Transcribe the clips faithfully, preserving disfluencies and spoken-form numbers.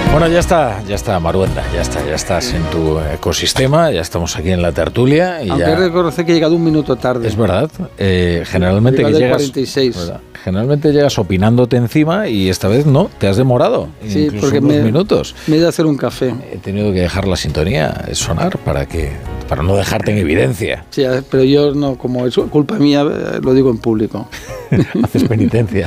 Bueno, ya está, ya está, Maruenda, ya está, ya estás en tu ecosistema, ya estamos aquí en la tertulia. Y Aunque ya... reconocer que he llegado un minuto tarde. Es verdad, eh, generalmente que llegas, cuarenta y seis. ¿verdad? Generalmente llegas opinándote encima y esta vez no, te has demorado, sí, incluso porque unos me, minutos. Me he ido a hacer un café. He tenido que dejar la sintonía sonar para que, para no dejarte en evidencia. Sí, pero yo no, como es culpa mía, lo digo en público. Haces penitencia.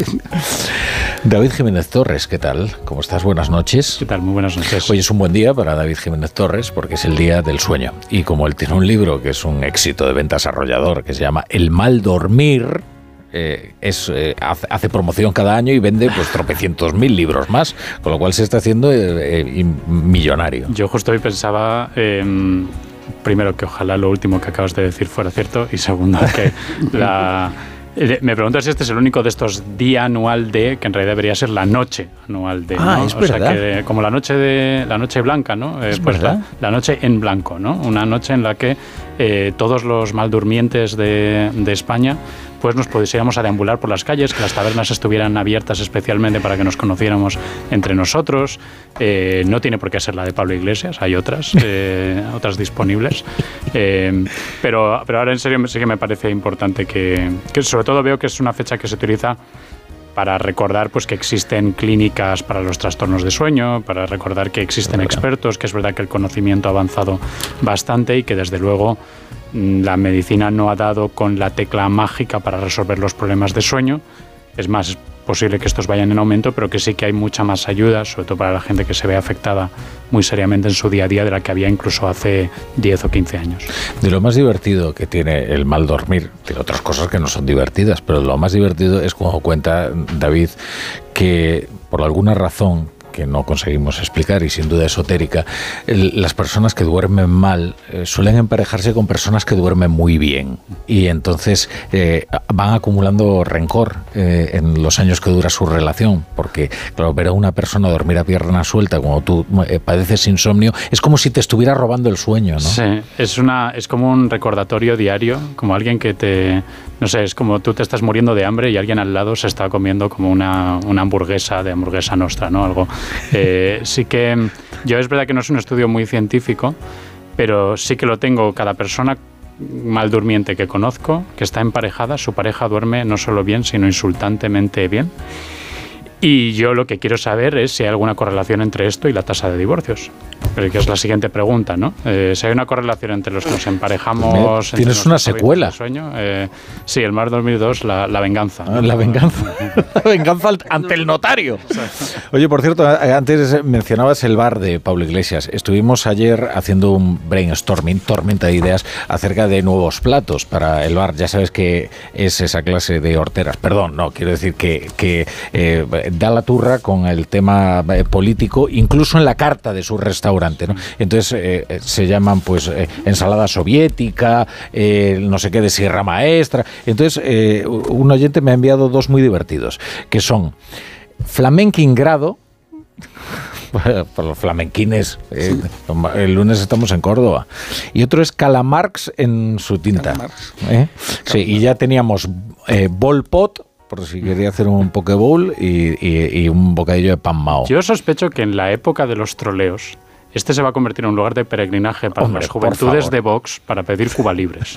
David Jiménez Torres, ¿qué tal? ¿Cómo estás? Buenas noches. ¿Qué tal? Muy buenas noches. Hoy es un buen día para David Jiménez Torres porque es el día del sueño. Y como él tiene un libro que es un éxito de ventas arrollador que se llama El mal dormir, eh, es, eh, hace, hace promoción cada año y vende pues tropecientos mil libros más, con lo cual se está haciendo eh, eh, millonario. Yo justo hoy pensaba... Eh, primero, que ojalá lo último que acabas de decir fuera cierto, y segundo, que la... Me pregunto si este es el único de estos día anual de, que en realidad debería ser la noche anual de, ah, ¿no? es o verdad. sea que como la noche de la noche blanca, ¿no? Es eh, pues verdad. La, la noche en blanco, ¿no? Una noche en la que eh, todos los maldurmientes de, de España pues nos pudiéramos a deambular por las calles, que las tabernas estuvieran abiertas especialmente para que nos conociéramos entre nosotros. Eh, no tiene por qué ser la de Pablo Iglesias, hay otras, eh, otras disponibles. Eh, pero, pero ahora en serio sí que me parece importante que, que, sobre todo veo que es una fecha que se utiliza para recordar pues que existen clínicas para los trastornos de sueño, para recordar que existen expertos, que es verdad que el conocimiento ha avanzado bastante y que desde luego la medicina no ha dado con la tecla mágica para resolver los problemas de sueño. Es más, es posible que estos vayan en aumento, pero que sí que hay mucha más ayuda, sobre todo para la gente que se ve afectada muy seriamente en su día a día de la que había incluso hace diez o quince años. De lo más divertido que tiene el mal dormir, tiene otras cosas que no son divertidas, pero lo más divertido es cuando cuenta David que por alguna razón que no conseguimos explicar y sin duda esotérica, el, las personas que duermen mal eh, suelen emparejarse con personas que duermen muy bien y entonces eh, van acumulando rencor eh, en los años que dura su relación, porque claro, ver a una persona dormir a pierna suelta cuando tú eh, padeces insomnio es como si te estuviera robando el sueño, ¿no? Sí, es, una, es como un recordatorio diario, como alguien que te... No sé, es como tú te estás muriendo de hambre y alguien al lado se está comiendo como una, una hamburguesa de hamburguesa nostra, ¿no? Algo... Eh, sí que yo es verdad que no es un estudio muy científico, pero sí que lo tengo. Cada persona mal durmiente que conozco, que está emparejada, su pareja duerme no solo bien, sino insultantemente bien. Y yo lo que quiero saber es si hay alguna correlación entre esto y la tasa de divorcios. Que es la siguiente pregunta, ¿no? Eh, si hay una correlación entre los que nos emparejamos... Tienes una secuela. Sueño, eh, sí, el Mal Dormir dos, la, la venganza. Ah, la venganza. La venganza ante el notario. Oye, por cierto, antes mencionabas el bar de Pablo Iglesias. Estuvimos ayer haciendo un brainstorming, tormenta de ideas, acerca de nuevos platos para el bar. Ya sabes que es esa clase de horteras. Perdón, no, quiero decir que, que eh, da la turra con el tema político, incluso en la carta de su restaurante, ¿no? Entonces eh, se llaman pues eh, ensalada soviética, eh, no sé qué de Sierra Maestra. Entonces eh, un oyente me ha enviado dos muy divertidos, que son flamenquingrado. Por los flamenquines, eh, el lunes estamos en Córdoba. Y otro es calamarx en su tinta. ¿Eh? Sí, y ya teníamos eh, bolpot, por si quería hacer un poke bowl, y, y, y un bocadillo de pan mao. Yo sospecho que en la época de los troleos, este se va a convertir en un lugar de peregrinaje para Hombre, las juventudes de Vox para pedir Cuba libres.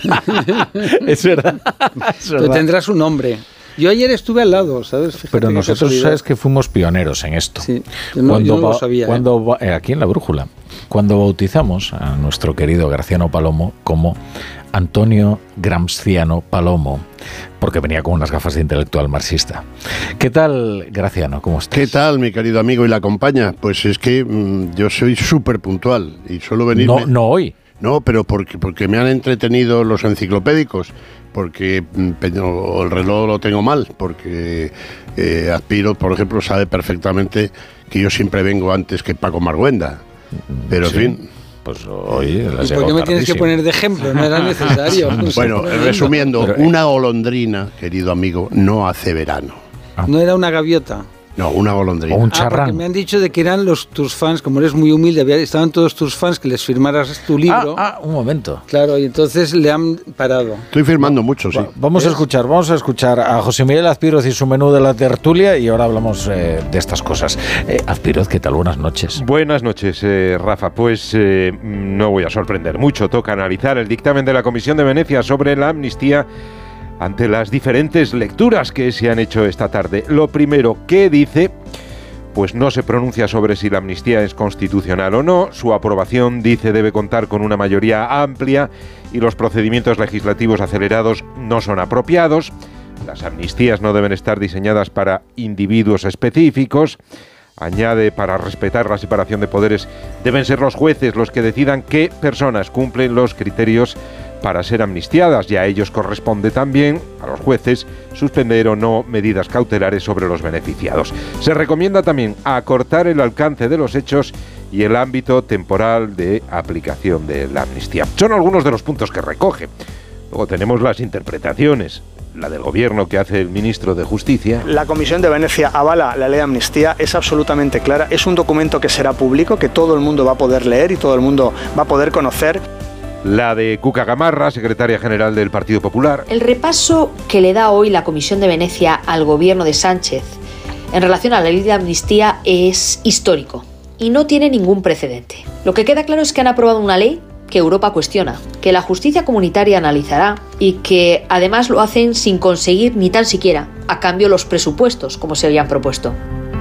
Es verdad. Es verdad. Pero tendrá su nombre. Yo ayer estuve al lado, ¿sabes? Fíjate. Pero nosotros, sabes que fuimos pioneros en esto. Sí, yo no, yo no lo sabía. Cuando, ¿eh? Aquí en La Brújula, cuando bautizamos a nuestro querido Graciano Palomo como Antonio Gramsciano Palomo, porque venía con unas gafas de intelectual marxista. ¿Qué tal, Graciano? ¿Cómo estás? ¿Qué tal, mi querido amigo y la compañía? Pues es que mmm, yo soy súper puntual y suelo venir... No, no hoy. No, pero porque, porque me han entretenido los enciclopédicos, porque mmm, el reloj lo tengo mal, porque eh, Aspiro, por ejemplo, sabe perfectamente que yo siempre vengo antes que Paco Marguenda. Pero, sí. En fin... Pues hoy ¿Y por qué me tienes que poner de ejemplo? No era necesario. Bueno, resumiendo, una golondrina, querido amigo, no hace verano. ¿No era una gaviota? No, una golondrina. O un Ah, charrán. porque me han dicho de que eran los tus fans, como eres muy humilde, había- estaban todos tus fans que les firmaras tu libro. Ah, ah, un momento. Claro, y entonces le han parado. Estoy firmando mucho, sí. Va- Vamos a escuchar, vamos a escuchar a José Miguel Azpiroz y su menú de la tertulia y ahora hablamos eh, de estas cosas. Eh, Azpiroz, ¿qué tal? Buenas noches. Buenas noches, eh, Rafa. Pues eh, no voy a sorprender mucho. Toca analizar el dictamen de la Comisión de Venecia sobre la amnistía ante las diferentes lecturas que se han hecho esta tarde. Lo primero, ¿qué dice? Pues no se pronuncia sobre si la amnistía es constitucional o no. Su aprobación, dice, debe contar con una mayoría amplia y los procedimientos legislativos acelerados no son apropiados. Las amnistías no deben estar diseñadas para individuos específicos. Añade, para respetar la separación de poderes, deben ser los jueces los que decidan qué personas cumplen los criterios para ser amnistiadas, y a ellos corresponde también, a los jueces, suspender o no medidas cautelares sobre los beneficiados. Se recomienda también acortar el alcance de los hechos y el ámbito temporal de aplicación de la amnistía. Son algunos de los puntos que recoge. Luego tenemos las interpretaciones. La del gobierno que hace el ministro de Justicia. La Comisión de Venecia avala la ley de amnistía, es absolutamente clara, es un documento que será público, que todo el mundo va a poder leer y todo el mundo va a poder conocer. La de Cuca Gamarra, secretaria general del Partido Popular. El repaso que le da hoy la Comisión de Venecia al gobierno de Sánchez en relación a la ley de amnistía es histórico y no tiene ningún precedente. Lo que queda claro es que han aprobado una ley que Europa cuestiona, que la justicia comunitaria analizará y que además lo hacen sin conseguir ni tan siquiera a cambio los presupuestos como se habían propuesto.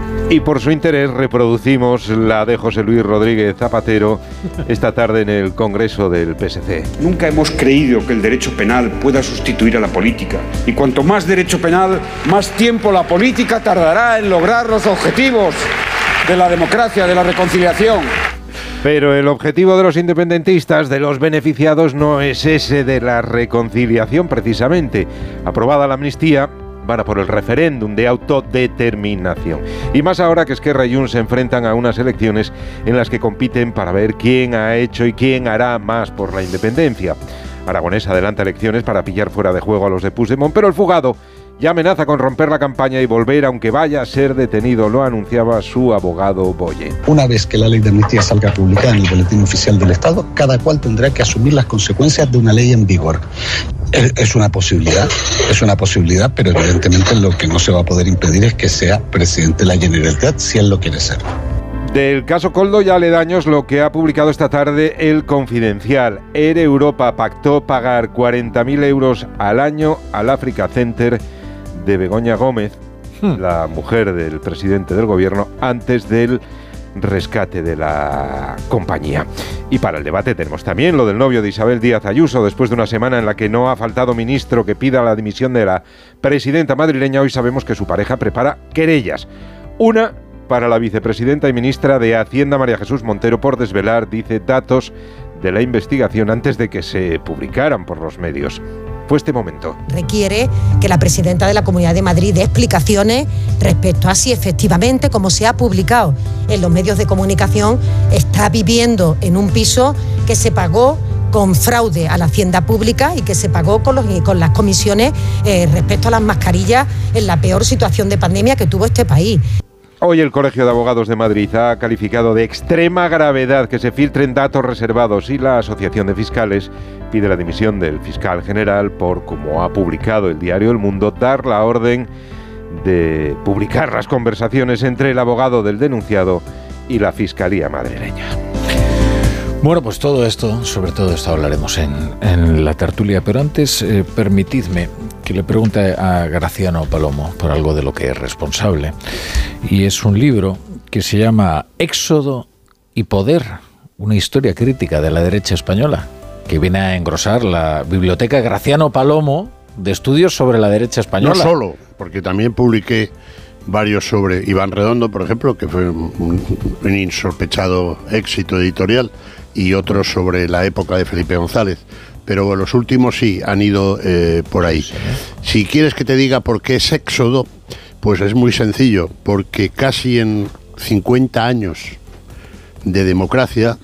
Y por su interés reproducimos la de José Luis Rodríguez Zapatero esta tarde en el Congreso del P S C. Nunca hemos creído que el derecho penal pueda sustituir a la política. Y cuanto más derecho penal, más tiempo la política tardará en lograr los objetivos de la democracia, de la reconciliación. Pero el objetivo de los independentistas, de los beneficiados, no es ese de la reconciliación precisamente. Aprobada la amnistía, van a por el referéndum de autodeterminación. Y más ahora que Esquerra y Junts se enfrentan a unas elecciones en las que compiten para ver quién ha hecho y quién hará más por la independencia. Aragonés adelanta elecciones para pillar fuera de juego a los de Puigdemont, pero el fugado ya amenaza con romper la campaña y volver, aunque vaya a ser detenido, lo anunciaba su abogado Boye. Una vez que la ley de amnistía salga publicada en el Boletín Oficial del Estado, cada cual tendrá que asumir las consecuencias de una ley en vigor. Es, es una posibilidad, es una posibilidad, pero evidentemente lo que no se va a poder impedir es que sea presidente de la Generalitat, si él lo quiere ser. Del caso Koldo y aledaños, lo que ha publicado esta tarde El Confidencial. Air Europa pactó pagar cuarenta mil euros al año al Africa Center de Begoña Gómez, hmm. la mujer del presidente del gobierno, antes del rescate de la compañía. Y para el debate tenemos también lo del novio de Isabel Díaz Ayuso. Después de una semana en la que no ha faltado ministro que pida la dimisión de la presidenta madrileña, hoy sabemos que su pareja prepara querellas. Una para la vicepresidenta y ministra de Hacienda, María Jesús Montero, por desvelar, dice, datos de la investigación antes de que se publicaran por los medios. Fue este momento. Requiere que la presidenta de la Comunidad de Madrid dé explicaciones respecto a si efectivamente, como se ha publicado en los medios de comunicación, está viviendo en un piso que se pagó con fraude a la hacienda pública y que se pagó con, los, con las comisiones eh, respecto a las mascarillas en la peor situación de pandemia que tuvo este país. Hoy el Colegio de Abogados de Madrid ha calificado de extrema gravedad que se filtren datos reservados y la Asociación de Fiscales pide la dimisión del fiscal general por, como ha publicado el diario El Mundo, dar la orden de publicar las conversaciones entre el abogado del denunciado y la Fiscalía madrileña. Bueno, pues todo esto, sobre todo esto hablaremos en, en la tertulia, pero antes eh, permitidme que le pregunte a Graciano Palomo por algo de lo que es responsable, y es un libro que se llama Éxodo y Poder, una historia crítica de la derecha española, que viene a engrosar la biblioteca Graciano Palomo de estudios sobre la derecha española. No solo, porque también publiqué varios sobre Iván Redondo, por ejemplo, que fue un, un insospechado éxito editorial, y otros sobre la época de Felipe González. Pero los últimos sí han ido eh, por ahí. Sí. Si quieres que te diga por qué es Éxodo, pues es muy sencillo, porque casi en cincuenta años de democracia,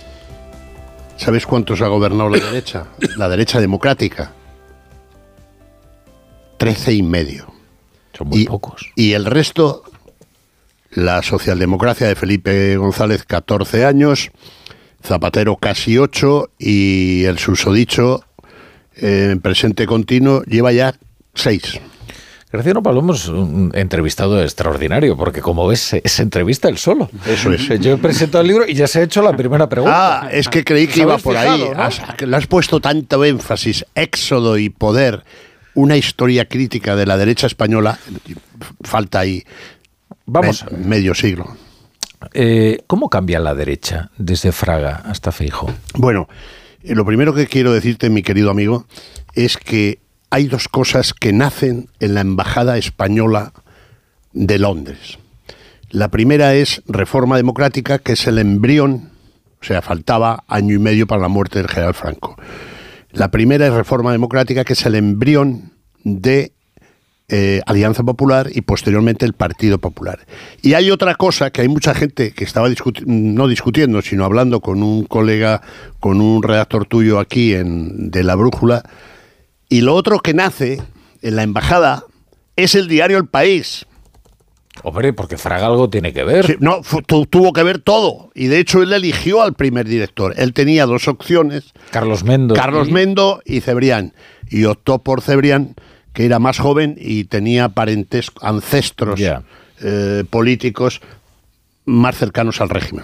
¿sabes cuántos ha gobernado la derecha? La derecha democrática. Trece y medio. Son muy y, pocos. Y el resto La socialdemocracia de Felipe González, catorce años, Zapatero casi ocho y el susodicho eh, en presente continuo lleva ya seis. Graciano Palomo es un entrevistado extraordinario, porque como ves, se entrevista él solo. Eso es. Yo he presentado el libro y ya se ha hecho la primera pregunta. Ah, es que creí que iba por ahí. ¿No? Has, le has puesto tanto énfasis, éxodo y poder, una historia crítica de la derecha española, falta ahí Vamos me, medio siglo. Eh, ¿Cómo cambia la derecha desde Fraga hasta Feijóo? Bueno, eh, lo primero que quiero decirte, mi querido amigo, es que hay dos cosas que nacen en la Embajada Española de Londres. La primera es Reforma Democrática, que es el embrión, o sea, faltaba año y medio para la muerte del general Franco. La primera es Reforma Democrática, que es el embrión de eh, Alianza Popular y posteriormente el Partido Popular. Y hay otra cosa que hay mucha gente que estaba discuti- no discutiendo, sino hablando con un colega, con un redactor tuyo aquí en, de La Brújula. Y lo otro que nace en la embajada es el diario El País. Hombre, porque Fraga algo tiene que ver. Sí, no, tu, tuvo que ver todo. Y de hecho él eligió al primer director. Él tenía dos opciones. Carlos Mendo. Carlos y... Mendo y Cebrián. Y optó por Cebrián, que era más joven y tenía parentesco, ancestros yeah. eh, políticos más cercanos al régimen.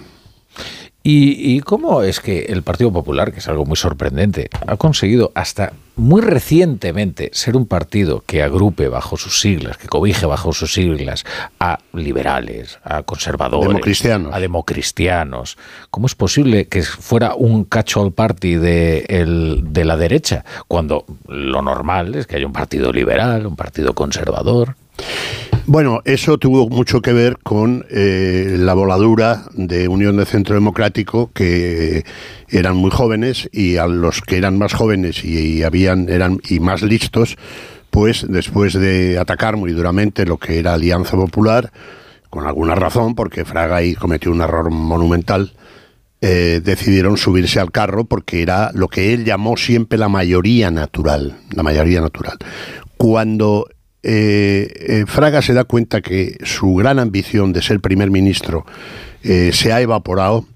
¿Y, ¿Y cómo es que el Partido Popular, que es algo muy sorprendente, ha conseguido hasta muy recientemente ser un partido que agrupe bajo sus siglas, que cobije bajo sus siglas a liberales, a conservadores, democristianos. a democristianos? ¿Cómo es posible que fuera un catch-all party de, el, de la derecha, cuando lo normal es que haya un partido liberal, un partido conservador? Bueno, eso tuvo mucho que ver con eh, la voladura de Unión de Centro Democrático, que eran muy jóvenes, y a los que eran más jóvenes y, y habían eran y más listos, pues después de atacar muy duramente lo que era Alianza Popular, con alguna razón, porque Fraga ahí cometió un error monumental, eh, decidieron subirse al carro porque era lo que él llamó siempre la mayoría natural, la mayoría natural. Cuando Eh, eh, Fraga se da cuenta que su gran ambición de ser primer ministro eh, se ha evaporado,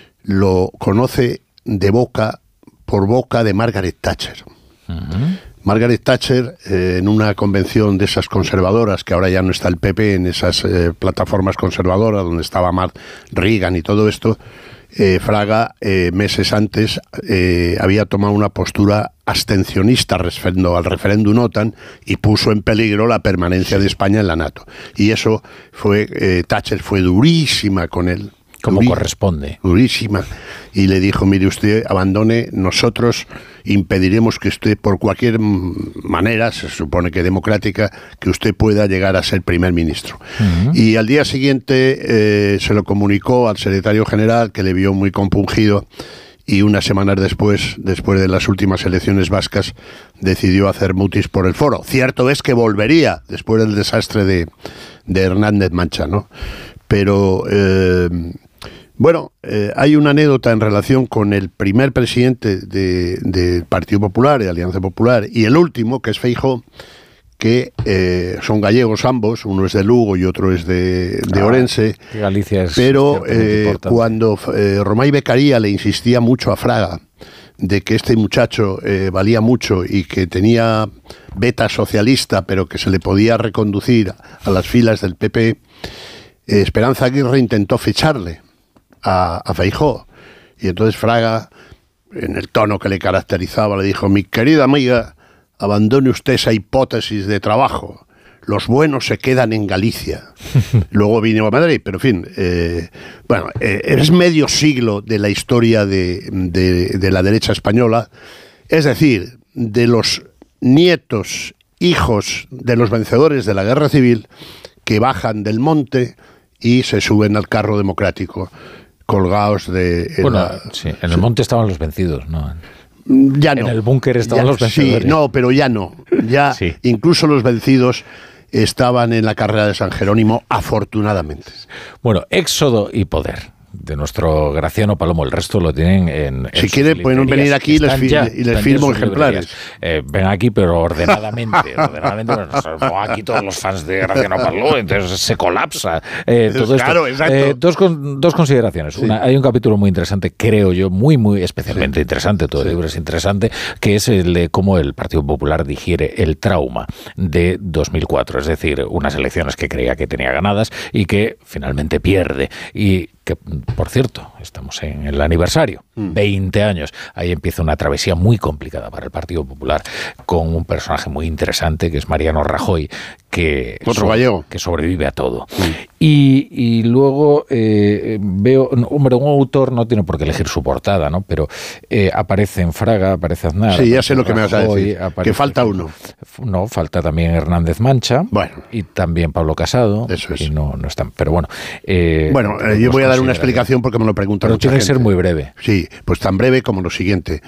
lo conoce de boca por boca de Margaret Thatcher. Uh-huh. Margaret Thatcher, eh, en una convención de esas conservadoras, que ahora ya no está el P P, en esas eh, plataformas conservadoras donde estaba Mark Reagan y todo esto, eh, Fraga, eh, meses antes, eh, había tomado una postura abstencionista respecto al referéndum OTAN y puso en peligro la permanencia de España en la NATO. Y eso fue, eh, Thatcher fue durísima con él. Como corresponde. Durísima. Y le dijo, mire usted, abandone, nosotros impediremos que usted, por cualquier manera, se supone que democrática, que usted pueda llegar a ser primer ministro. Uh-huh. Y al día siguiente eh, se lo comunicó al secretario general, que le vio muy compungido, y unas semanas después, después de las últimas elecciones vascas, decidió hacer mutis por el foro. Cierto es que volvería, después del desastre de, de Hernández Mancha, ¿no? Pero... Eh, Bueno, eh, hay una anécdota en relación con el primer presidente del de Partido Popular, de Alianza Popular, y el último, que es Feijóo, que eh, son gallegos ambos, uno es de Lugo y otro es de, de ah, Orense, Galicia es pero eh, cuando eh, Romay Beccaria le insistía mucho a Fraga de que este muchacho eh, valía mucho y que tenía beta socialista, pero que se le podía reconducir a las filas del P P, eh, Esperanza Aguirre intentó ficharle a, a Feijóo, y entonces Fraga, en el tono que le caracterizaba, le dijo: mi querida amiga, abandone usted esa hipótesis de trabajo, los buenos se quedan en Galicia. Luego vino a Madrid, pero en fin, eh, bueno, eh, es medio siglo de la historia de, de, de la derecha española, es decir, de los nietos, hijos de los vencedores de la guerra civil, que bajan del monte y se suben al carro democrático, colgados de... Bueno, la, sí, en el sí. monte estaban los vencidos, ¿no? Ya no. En el búnker estaban ya, los vencedores. Sí, no, pero ya no. Ya sí. Incluso los vencidos estaban en la carrera de San Jerónimo, afortunadamente. Bueno, éxodo y poder. de nuestro Graciano Palomo. El resto lo tienen en, en si quieren pueden venir aquí y les, fi ya, y les firmo ejemplares. Eh, ven aquí, pero ordenadamente. ordenadamente no aquí todos los fans de Graciano Palomo, entonces se colapsa eh, todo claro, esto. exacto. Eh, dos, con, dos consideraciones. Sí. Una, hay un capítulo muy interesante, creo yo, muy, muy especialmente sí. interesante, todo sí. el libro es interesante, que es el de cómo el Partido Popular digiere el trauma de dos mil cuatro, es decir, unas elecciones que creía que tenía ganadas y que finalmente pierde. Y que, por cierto, estamos en el aniversario, mm. veinte años. Ahí empieza una travesía muy complicada para el Partido Popular, con un personaje muy interesante, que es Mariano Rajoy, que, Otro gallego. que sobrevive a todo. Mm. Y, y luego eh, veo, hombre, un autor no tiene por qué elegir su portada, ¿no? Pero eh, aparece en Fraga, aparece Aznar. Sí, ya sé lo que Rajoy, me vas a decir, aparece, que falta uno. No, falta también Hernández Mancha, bueno. y también Pablo Casado. Eso es. Y no, no están, pero bueno. Eh, bueno, eh, yo voy a dar una explicación porque me lo preguntan pero mucha tiene gente. que ser muy breve. Sí, pues tan breve como lo siguiente.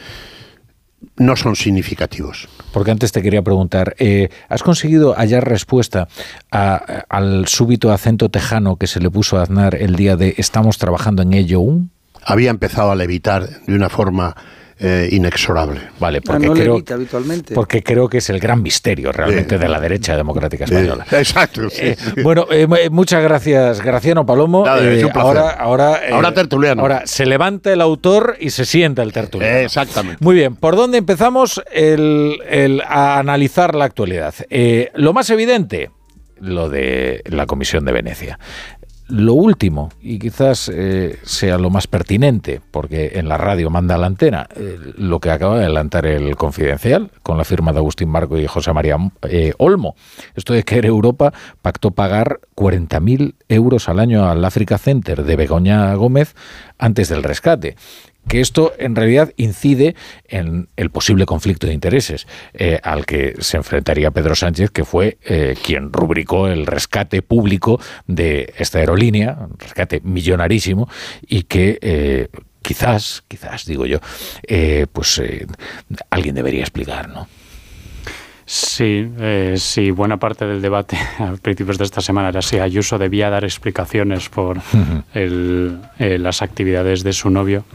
No son significativos. Porque antes te quería preguntar, eh, ¿has conseguido hallar respuesta a, al súbito acento tejano que se le puso a Aznar el día de estamos trabajando en ello aún? Había empezado a levitar de una forma eh, inexorable. Vale, porque, no creo, levita habitualmente. porque creo que es el gran misterio realmente eh, de la derecha democrática española. Eh, exacto. Sí, eh, sí. Bueno, eh, muchas gracias, Graciano Palomo. Nada, eh, es un placer. ahora, ahora, eh, ahora tertuliano. Ahora se levanta el autor y se sienta el tertuliano. Eh, exactamente. Muy bien, ¿por dónde empezamos el, el, a analizar la actualidad? Eh, lo más evidente, lo de la Comisión de Venecia. Lo último, y quizás eh, sea lo más pertinente, porque en la radio manda la antena, eh, lo que acaba de adelantar el Confidencial, con la firma de Agustín Marco y José María eh, Olmo. Esto de que Europa pactó pagar cuarenta mil euros al año al Africa Center de Begoña Gómez antes del rescate. Que esto en realidad incide en el posible conflicto de intereses eh, al que se enfrentaría Pedro Sánchez, que fue eh, quien rubricó el rescate público de esta aerolínea, un rescate millonarísimo, y que eh, quizás, quizás digo yo, eh, pues eh, alguien debería explicar, ¿no? Sí, eh, sí, buena parte del debate a principios de esta semana era si Ayuso debía dar explicaciones por uh-huh. el, eh, las actividades de su novio.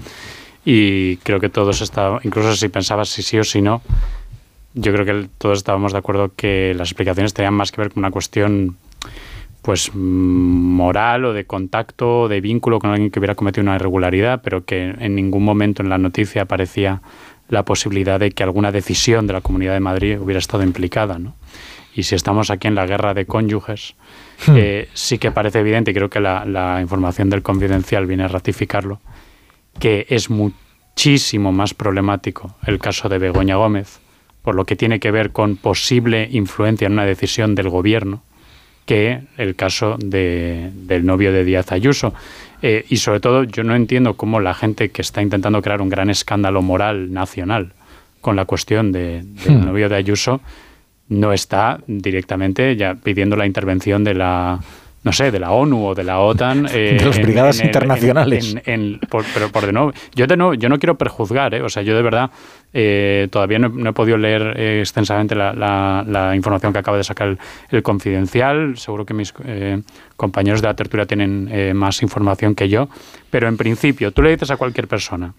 Y creo que todos estábamos, incluso si pensabas si sí o si no, yo creo que todos estábamos de acuerdo que las explicaciones tenían más que ver con una cuestión pues moral o de contacto o de vínculo con alguien que hubiera cometido una irregularidad, pero que en ningún momento en la noticia aparecía la posibilidad de que alguna decisión de la Comunidad de Madrid hubiera estado implicada, ¿no? Y si estamos aquí en la guerra de cónyuges, hmm. eh, sí que parece evidente, y creo que la, la información del Confidencial viene a ratificarlo, que es muchísimo más problemático el caso de Begoña Gómez, por lo que tiene que ver con posible influencia en una decisión del gobierno, que el caso de, del novio de Díaz Ayuso. Eh, y sobre todo, yo no entiendo cómo la gente que está intentando crear un gran escándalo moral nacional con la cuestión de, del hmm. novio de Ayuso no está directamente ya pidiendo la intervención de la... no sé, de la ONU o de la OTAN. Eh, de las brigadas en, en, internacionales. En, en, en, por, pero por de nuevo, yo de nuevo, yo no quiero prejuzgar, ¿eh? O sea, yo de verdad eh, todavía no, no he podido leer eh, extensamente la, la, la información que acaba de sacar el, el Confidencial. Seguro que mis eh, compañeros de la tertulia tienen eh, más información que yo. Pero en principio, tú le dices a cualquier persona,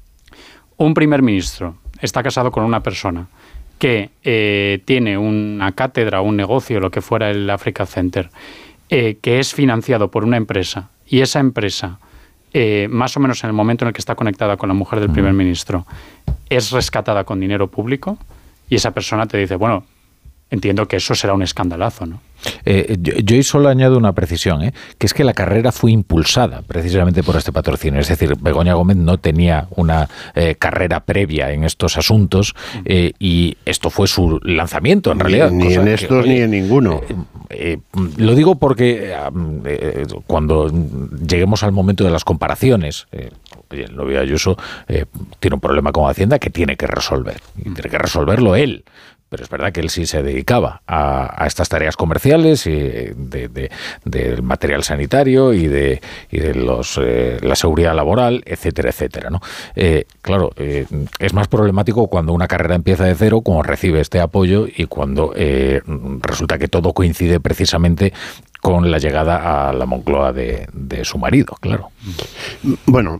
un primer ministro está casado con una persona que eh, tiene una cátedra, un negocio, lo que fuera el Africa Center, Eh, que es financiado por una empresa y esa empresa, eh, más o menos en el momento en el que está conectada con la mujer del primer ministro, es rescatada con dinero público y esa persona te dice, bueno, entiendo que eso será un escandalazo, ¿no? Eh, yo, yo solo añado una precisión, ¿eh? que es que la carrera fue impulsada precisamente por este patrocinio. Es decir, Begoña Gómez no tenía una eh, carrera previa en estos asuntos eh, y esto fue su lanzamiento, en ni, realidad. Ni en estos que, oye, ni en ninguno. Eh, eh, lo digo porque eh, cuando lleguemos al momento de las comparaciones, eh, oye, el novio Ayuso eh, tiene un problema con Hacienda que tiene que resolver. Y tiene que resolverlo él. Pero es verdad que él sí se dedicaba a, a estas tareas comerciales y de, de, del material sanitario y de, y de los, eh, la seguridad laboral, etcétera, etcétera, ¿no? Eh, claro, eh, es más problemático cuando una carrera empieza de cero, como recibe este apoyo, y cuando eh, resulta que todo coincide precisamente con la llegada a la Moncloa de, de su marido, claro. Bueno,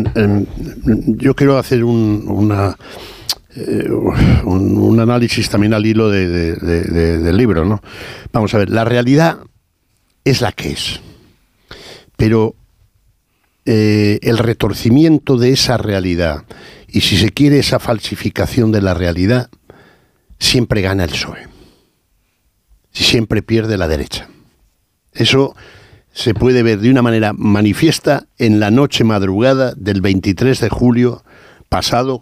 yo quiero hacer un, una, eh, un, un análisis también al hilo de, de, de, de, del libro, ¿no? Vamos a ver, la realidad es la que es, pero eh, el retorcimiento de esa realidad y, si se quiere, esa falsificación de la realidad, siempre gana el P S O E. Siempre pierde la derecha. Eso se puede ver de una manera manifiesta en la noche madrugada del veintitrés de julio pasado,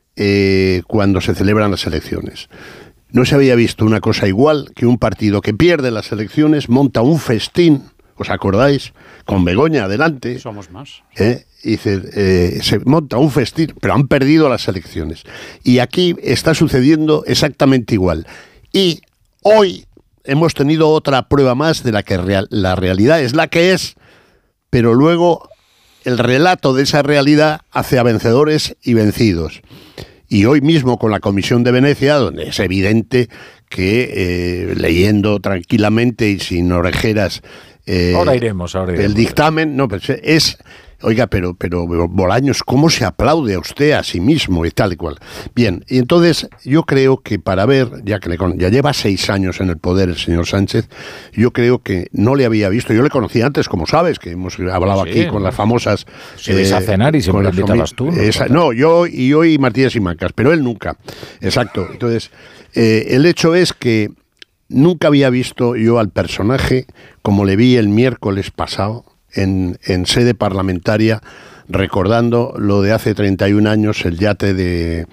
eh, cuando se celebran las elecciones. No se había visto una cosa igual que un partido que pierde las elecciones monta un festín, ¿os acordáis? Con Begoña adelante. Somos más. ¿Eh? Y dice, eh, se monta un festín, pero han perdido las elecciones. Y aquí está sucediendo exactamente igual. Y hoy hemos tenido otra prueba más de la que real, la realidad es la que es, pero luego el relato de esa realidad hace a vencedores y vencidos. Y hoy mismo con la Comisión de Venecia, donde es evidente que eh, leyendo tranquilamente y sin orejeras eh, ahora iremos, ahora iremos. el dictamen, no, pues es... Oiga, pero, pero Bolaños, ¿cómo se aplaude a usted a sí mismo y tal y cual? Bien, y entonces yo creo que para ver, ya que le, ya lleva seis años en el poder el señor Sánchez, yo creo que no le había visto, yo le conocí antes, como sabes, que hemos hablado sí, aquí con las famosas... Si vais eh, a cenar y siempre le invitabas tú. ¿No? Esa, no, yo y yo y Martínez y Mancas, pero él nunca. Exacto. Entonces, eh, el hecho es que nunca había visto yo al personaje como le vi el miércoles pasado, En, en sede parlamentaria, recordando lo de hace treinta y un años, el yate de,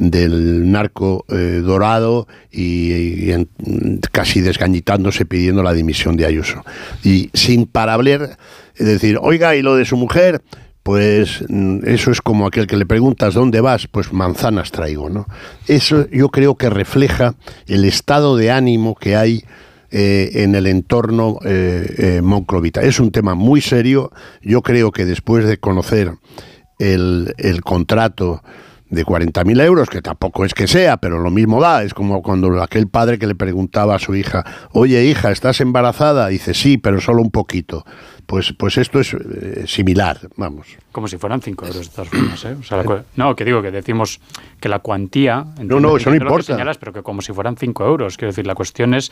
del narco eh, dorado y, y en, casi desgañitándose pidiendo la dimisión de Ayuso. Y sin parabler, es decir, oiga, ¿y lo de su mujer? Pues eso es como aquel que le preguntas ¿dónde vas? Pues manzanas traigo, ¿no? Eso yo creo que refleja el estado de ánimo que hay Eh, en el entorno eh, eh, monclovita. Es un tema muy serio. Yo creo que después de conocer el, el contrato de cuarenta mil euros, que tampoco es que sea, pero lo mismo da, es como cuando aquel padre que le preguntaba a su hija, oye hija, ¿estás embarazada? Y dice, sí, pero solo un poquito. Pues, pues esto es eh, similar, vamos. Como si fueran cinco euros de todas formas, ¿eh? O sea, la, no, que digo, que decimos que la cuantía... No, no, eso no importa. Lo que señalas, pero que como si fueran cinco euros. Quiero decir, la cuestión es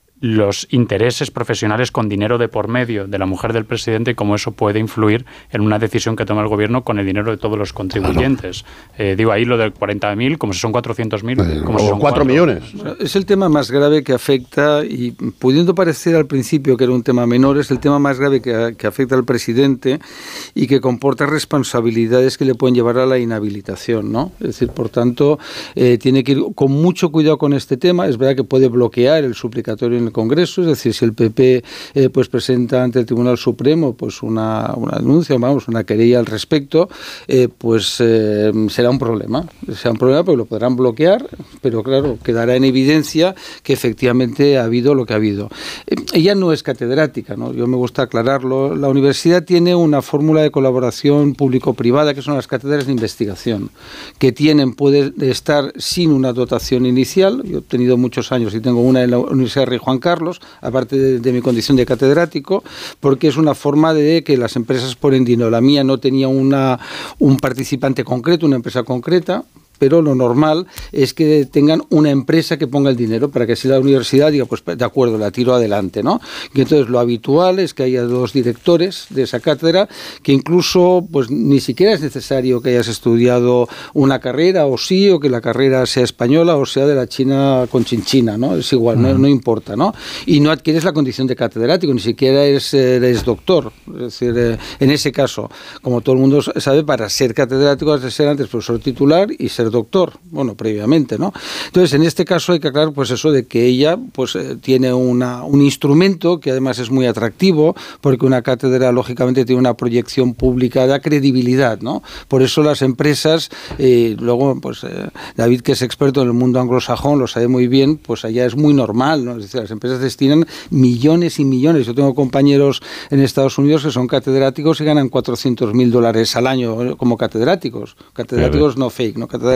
los intereses profesionales con dinero de por medio de la mujer del presidente y cómo eso puede influir en una decisión que toma el gobierno con el dinero de todos los contribuyentes. Eh, digo, ahí lo del cuarenta mil, como si son cuatrocientos mil. Eh, como o si son cuatro millones. Es el tema más grave que afecta, y pudiendo parecer al principio que era un tema menor, es el tema más grave que, que afecta al presidente y que comporta responsabilidades que le pueden llevar a la inhabilitación, ¿no? Es decir, por tanto, eh, tiene que ir con mucho cuidado con este tema. Es verdad que puede bloquear el suplicatorio en el Congreso, es decir, si el P P eh, pues presenta ante el Tribunal Supremo pues una, una denuncia, vamos, una querella al respecto, eh, pues eh, será un problema, será un problema porque lo podrán bloquear, pero claro, quedará en evidencia que efectivamente ha habido lo que ha habido. Eh, ella no es catedrática, ¿no? Yo me gusta aclararlo. La universidad tiene una fórmula de colaboración público-privada que son las cátedras de investigación, que tienen, puede estar sin una dotación inicial. Yo he tenido muchos años y tengo una en la Universidad Rey Juan Carlos, aparte de, de mi condición de catedrático, porque es una forma de que las empresas ponen dinero. La mía no tenía una, un participante concreto, una empresa concreta, pero lo normal es que tengan una empresa que ponga el dinero para que si la universidad diga, pues de acuerdo, la tiro adelante, ¿no? Y entonces lo habitual es que haya dos directores de esa cátedra, que incluso pues ni siquiera es necesario que hayas estudiado una carrera, o sí, o que la carrera sea española o sea de la China con chinchina, ¿no? Es igual, uh-huh. no, no importa, ¿no? Y no adquieres la condición de catedrático, ni siquiera eres, eres doctor. Es decir, eh, en ese caso, como todo el mundo sabe, para ser catedrático has de ser antes profesor titular y ser doctor, bueno, previamente, ¿no? Entonces, en este caso hay que aclarar, pues eso de que ella, pues eh, tiene una, un instrumento que además es muy atractivo, porque una cátedra, lógicamente, tiene una proyección pública, da credibilidad, ¿no? Por eso las empresas, eh, luego, pues, eh, David, que es experto en el mundo anglosajón, lo sabe muy bien, pues allá es muy normal, ¿no? Es decir, las empresas destinan millones y millones. Yo tengo compañeros en Estados Unidos que son catedráticos y ganan cuatrocientos mil dólares al año como catedráticos. Catedráticos no fake, ¿no? Catedráticos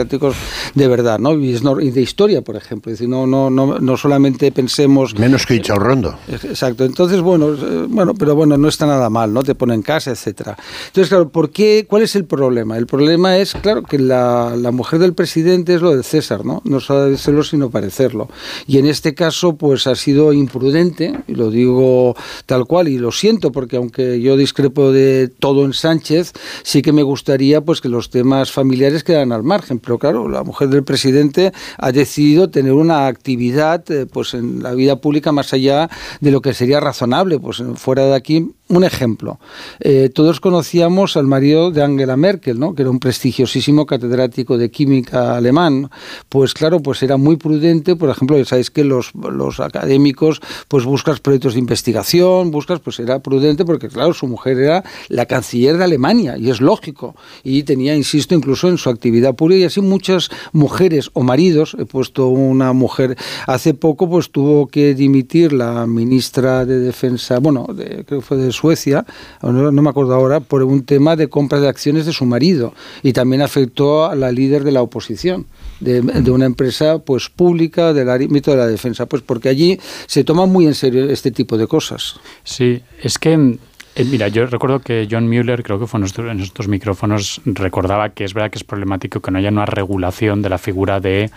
democráticos de verdad, ¿no? Y, es no, y de historia, por ejemplo. Es decir, no, no, no, no solamente pensemos... Menos que Ichaurrondo. Exacto. Entonces, bueno, bueno, pero bueno, no está nada mal, ¿no? Te pone en casa, etcétera. Entonces, claro, ¿por qué? ¿Cuál es el problema? El problema es, claro, que la, la mujer del presidente es lo del César, ¿no? No sabe serlo sino parecerlo. Y en este caso, pues ha sido imprudente, y lo digo tal cual, y lo siento, porque aunque yo discrepo de todo en Sánchez, sí que me gustaría pues que los temas familiares quedaran al margen. Pero claro, la mujer del presidente ha decidido tener una actividad eh, pues en la vida pública más allá de lo que sería razonable. Pues fuera de aquí, un ejemplo. Eh, todos conocíamos al marido de Angela Merkel, ¿no? Que era un prestigiosísimo catedrático de química alemán. Pues claro, pues era muy prudente. Por ejemplo, sabéis que los, los académicos pues buscas proyectos de investigación, buscas, pues era prudente porque claro, su mujer era la canciller de Alemania y es lógico. Y tenía, insisto, incluso en su actividad pública, y así muchas mujeres o maridos. He puesto una mujer hace poco, pues tuvo que dimitir la ministra de Defensa, bueno, de, creo que fue de Suecia, no, no me acuerdo ahora, por un tema de compra de acciones de su marido, y también afectó a la líder de la oposición de, de una empresa pues pública del ámbito de la defensa, pues porque allí se toma muy en serio este tipo de cosas. Sí, es que Eh, mira, yo recuerdo que John Mueller, creo que fue en nuestro, en estos micrófonos, recordaba que es verdad que es problemático que no haya una regulación de la figura de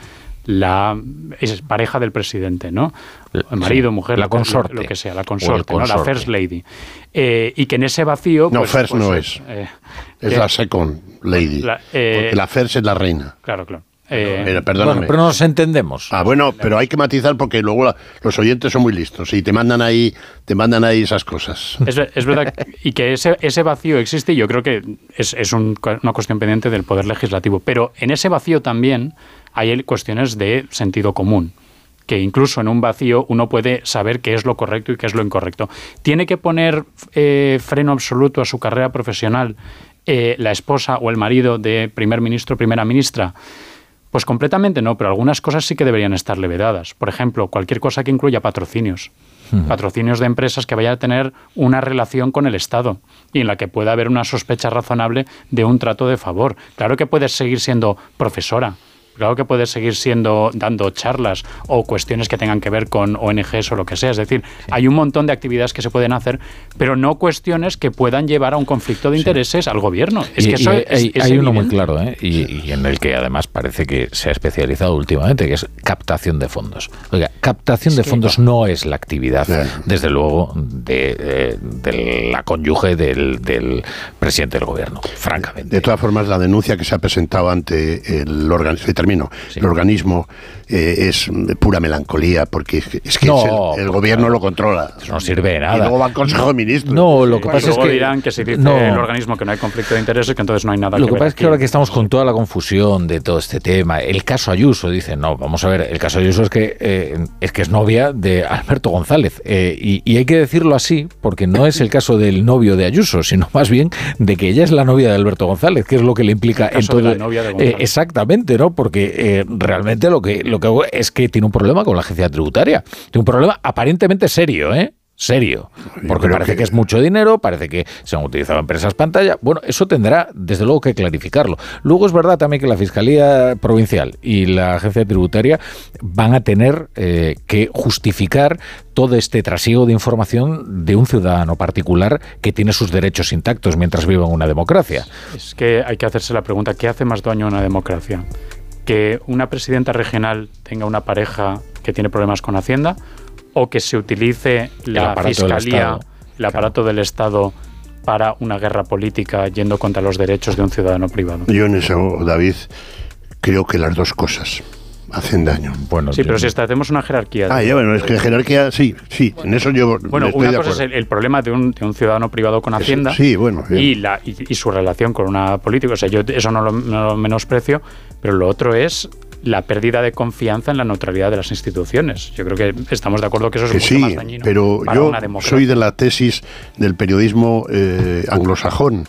la es pareja del presidente, ¿no? El marido, mujer, la consorte, lo que sea, la consorte, ¿no? consorte. La first lady. Eh, y que en ese vacío... No, pues, first pues, no eh, es. Eh, es que, la second lady. La, eh, porque la first es la reina. Claro, claro. Eh, pero, perdóname. Bueno, pero no nos entendemos. Ah, bueno, pero hay que matizar porque luego la, los oyentes son muy listos y te mandan ahí, te mandan ahí esas cosas. Es, es verdad, y que ese, ese vacío existe, y yo creo que es, es un, una cuestión pendiente del Poder Legislativo, pero en ese vacío también hay cuestiones de sentido común, que incluso en un vacío uno puede saber qué es lo correcto y qué es lo incorrecto. ¿Tiene que poner eh, freno absoluto a su carrera profesional eh, la esposa o el marido de primer ministro o primera ministra? Pues completamente no, pero algunas cosas sí que deberían estarle vedadas. Por ejemplo, cualquier cosa que incluya patrocinios. Uh-huh. Patrocinios de empresas que vayan a tener una relación con el Estado y en la que pueda haber una sospecha razonable de un trato de favor. Claro que puedes seguir siendo profesora. Claro que puedes seguir siendo dando charlas o cuestiones que tengan que ver con O N Ges o lo que sea. Es decir, sí. Hay un montón de actividades que se pueden hacer, pero no cuestiones que puedan llevar a un conflicto de intereses sí. al gobierno. Es y, que eso y es, hay, es hay uno muy claro, ¿eh? y, y en el que además parece que se ha especializado últimamente, que es captación de fondos. Oiga, captación es de fondos que, no es la actividad, sí. desde luego, de, de, de la cónyuge del, del presidente del gobierno, francamente. De todas formas, la denuncia que se ha presentado ante el organismo Sí. el organismo eh, es de pura melancolía, porque es que, es que no, es el, el gobierno no, lo controla. No sirve de nada. Y luego va al Consejo de Ministros. No, lo sí, que pasa es que dirán que si dice no, el organismo que no hay conflicto de intereses, que entonces no hay nada lo que que ver. Lo que pasa es que ahora que estamos con toda la confusión de todo este tema, el caso Ayuso, dicen, no, vamos a ver, el caso Ayuso es que eh, es que es novia de Alberto González, eh, y, y hay que decirlo así, porque no es el caso del novio de Ayuso, sino más bien de que ella es la novia de Alberto González, que es lo que le implica el caso en todo. De la novia de González. Eh, exactamente, ¿no? Porque eh, realmente lo que lo que es que tiene un problema con la agencia tributaria, tiene un problema aparentemente serio, ¿eh? Serio, porque parece que... que es mucho dinero, parece que se han utilizado empresas pantalla. Bueno, eso tendrá desde luego que clarificarlo. Luego es verdad también que la Fiscalía Provincial y la Agencia Tributaria van a tener eh, que justificar todo este trasiego de información de un ciudadano particular que tiene sus derechos intactos mientras vive en una democracia. Es que hay que hacerse la pregunta, ¿qué hace más daño a una democracia? ¿Que una presidenta regional tenga una pareja que tiene problemas con Hacienda? ¿O que se utilice la Fiscalía, el aparato claro. del Estado, para una guerra política yendo contra los derechos de un ciudadano privado? Yo en eso, David, creo que las dos cosas hacen daño. Bueno, sí, pero si hacemos una jerarquía... Ah, ya, bueno, es que jerarquía, sí, sí, en eso yo Bueno, estoy una de cosa acuerdo. es el, el problema de un, de un ciudadano privado con Hacienda sí, bueno, y, la, y, y su relación con una política. O sea, yo eso no lo, no lo menosprecio, pero lo otro es la pérdida de confianza en la neutralidad de las instituciones. Yo creo que estamos de acuerdo que eso es que mucho sí, más dañino pero para yo una democracia. Soy de la tesis del periodismo eh, anglosajón.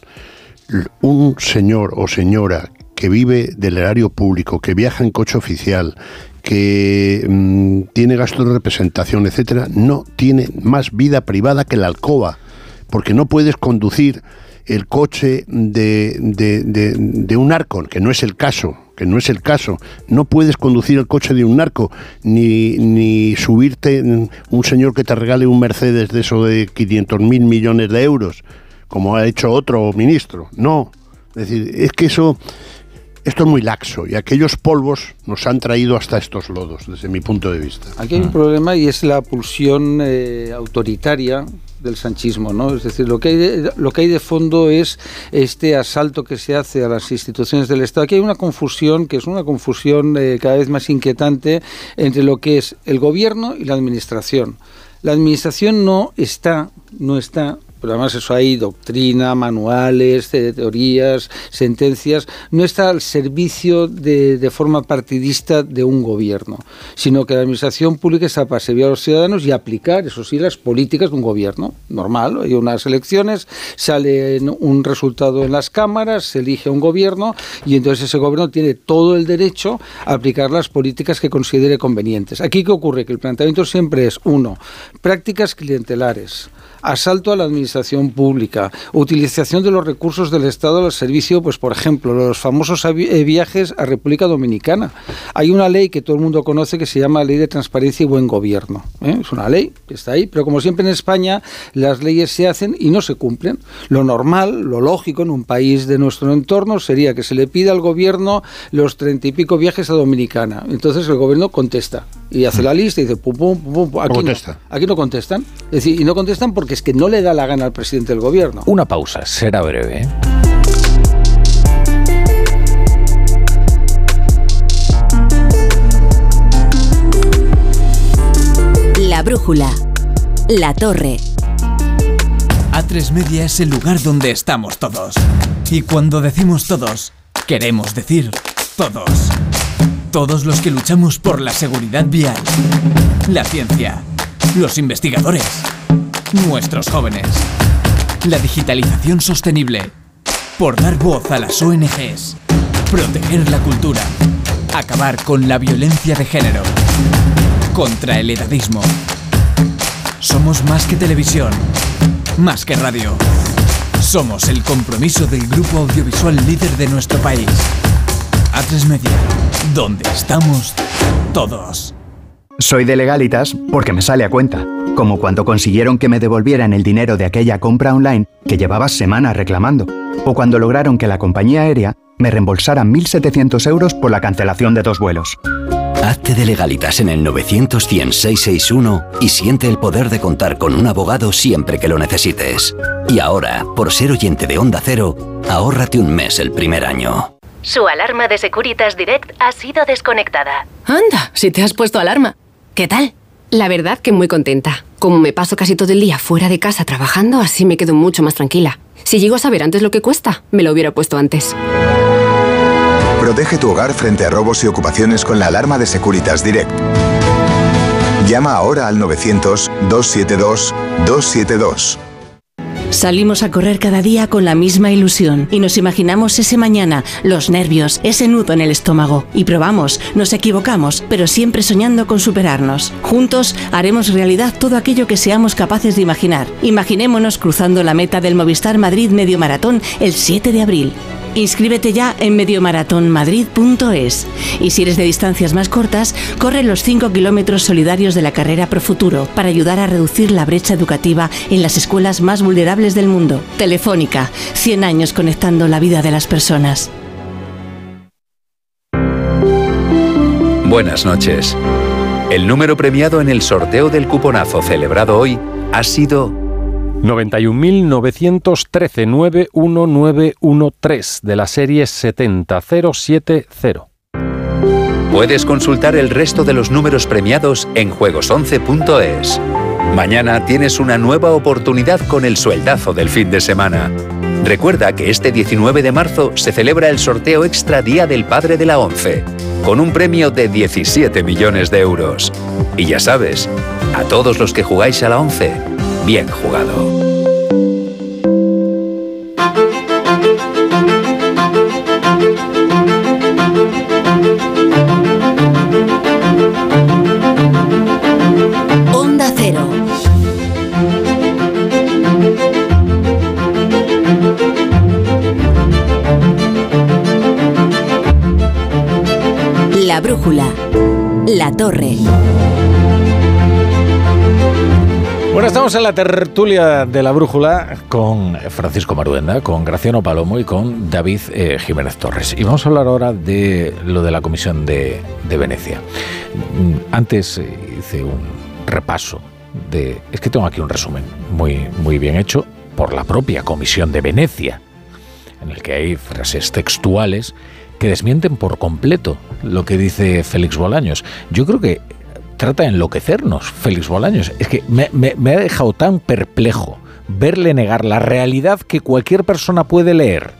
Un señor o señora que vive del erario público, que viaja en coche oficial, que mmm, tiene gastos de representación, etcétera, no tiene más vida privada que la alcoba, porque no puedes conducir el coche de, de, de, de un Arcon, que no es el caso, que no es el caso. No puedes conducir el coche de un narco, ni, ni subirte un señor que te regale un Mercedes de eso de quinientos mil millones de euros, como ha hecho otro ministro. No, es decir, es que eso... Esto es muy laxo y aquellos polvos nos han traído hasta estos lodos, desde mi punto de vista. Aquí hay un problema y es la pulsión eh, autoritaria del sanchismo, ¿no? Es decir, lo que hay de, lo que hay de fondo es este asalto que se hace a las instituciones del Estado. Aquí hay una confusión, que es una confusión eh, cada vez más inquietante entre lo que es el gobierno y la administración. La administración no está, no está... pero además eso hay doctrina, manuales, teorías, sentencias, no está al servicio de, de forma partidista de un gobierno, sino que la administración pública está para servir a los ciudadanos y aplicar, eso sí, las políticas de un gobierno normal. Hay unas elecciones, sale un resultado en las cámaras, se elige un gobierno y entonces ese gobierno tiene todo el derecho a aplicar las políticas que considere convenientes. Aquí, ¿qué ocurre? Que el planteamiento siempre es, uno, prácticas clientelares, asalto a la administración pública, utilización de los recursos del Estado al servicio, pues por ejemplo, los famosos viajes a República Dominicana. Hay una ley que todo el mundo conoce que se llama Ley de Transparencia y Buen Gobierno, ¿eh? Es una ley que está ahí, pero como siempre en España, las leyes se hacen y no se cumplen. Lo normal, lo lógico en un país de nuestro entorno sería que se le pida al gobierno los treinta y pico viajes a Dominicana. Entonces el gobierno contesta y hace la lista y dice pum, pum, pum, pum. Aquí, no contesta. No, aquí no contestan. Es decir, y no contestan porque es que no le da la gana al presidente del gobierno. Una pausa, será breve. La brújula, La Torre. A tres Media es el lugar donde estamos todos. Y cuando decimos todos, queremos decir todos. Todos los que luchamos por la seguridad vial, la ciencia, los investigadores, nuestros jóvenes, la digitalización sostenible, por dar voz a las O N Ges, proteger la cultura, acabar con la violencia de género, contra el edadismo. Somos más que televisión, más que radio. Somos el compromiso del grupo audiovisual líder de nuestro país. A tres Media, donde estamos todos. Soy de Legalitas porque me sale a cuenta, como cuando consiguieron que me devolvieran el dinero de aquella compra online que llevaba semanas reclamando, o cuando lograron que la compañía aérea me reembolsara mil setecientos euros por la cancelación de dos vuelos. Hazte de Legalitas en el novecientos cien seiscientos sesenta y uno y siente el poder de contar con un abogado siempre que lo necesites. Y ahora, por ser oyente de Onda Cero, ahórrate un mes el primer año. Su alarma de Securitas Direct ha sido desconectada. Anda, si te has puesto alarma. ¿Qué tal? La verdad que muy contenta. Como me paso casi todo el día fuera de casa trabajando, así me quedo mucho más tranquila. Si llego a saber antes lo que cuesta, me lo hubiera puesto antes. Protege tu hogar frente a robos y ocupaciones con la alarma de Securitas Direct. Llama ahora al novecientos, doscientos setenta y dos, doscientos setenta y dos. Salimos a correr cada día con la misma ilusión y nos imaginamos ese mañana, los nervios, ese nudo en el estómago. Y probamos, nos equivocamos, pero siempre soñando con superarnos. Juntos haremos realidad todo aquello que seamos capaces de imaginar. Imaginémonos cruzando la meta del Movistar Madrid Medio Maratón el siete de abril. Inscríbete ya en mediomaratonmadrid punto es. Y si eres de distancias más cortas, corre los cinco kilómetros solidarios de la carrera Profuturo para ayudar a reducir la brecha educativa en las escuelas más vulnerables del mundo. Telefónica, cien años conectando la vida de las personas. Buenas noches. El número premiado en el sorteo del cuponazo celebrado hoy ha sido noventa y un mil novecientos trece nueve uno nueve uno tres de la serie setenta cero siete cero. Puedes consultar el resto de los números premiados en juegos once punto es. Mañana tienes una nueva oportunidad con el sueldazo del fin de semana. Recuerda que este diecinueve de marzo se celebra el sorteo extra Día del Padre de la ONCE, con un premio de diecisiete millones de euros. Y ya sabes, a todos los que jugáis a la ONCE, bien jugado. Onda Cero. La brújula. La Torre. Bueno, estamos en la tertulia de La Brújula con Francisco Maruenda, con Graciano Palomo y con David eh, Jiménez Torres. Y vamos a hablar ahora de lo de la Comisión de, de Venecia. Antes eh, hice un repaso de... Es que tengo aquí un resumen muy, muy bien hecho por la propia Comisión de Venecia, en el que hay frases textuales que desmienten por completo lo que dice Félix Bolaños. Yo creo que trata de enloquecernos, Félix Bolaños. Es que me, me, me ha dejado tan perplejo verle negar la realidad que cualquier persona puede leer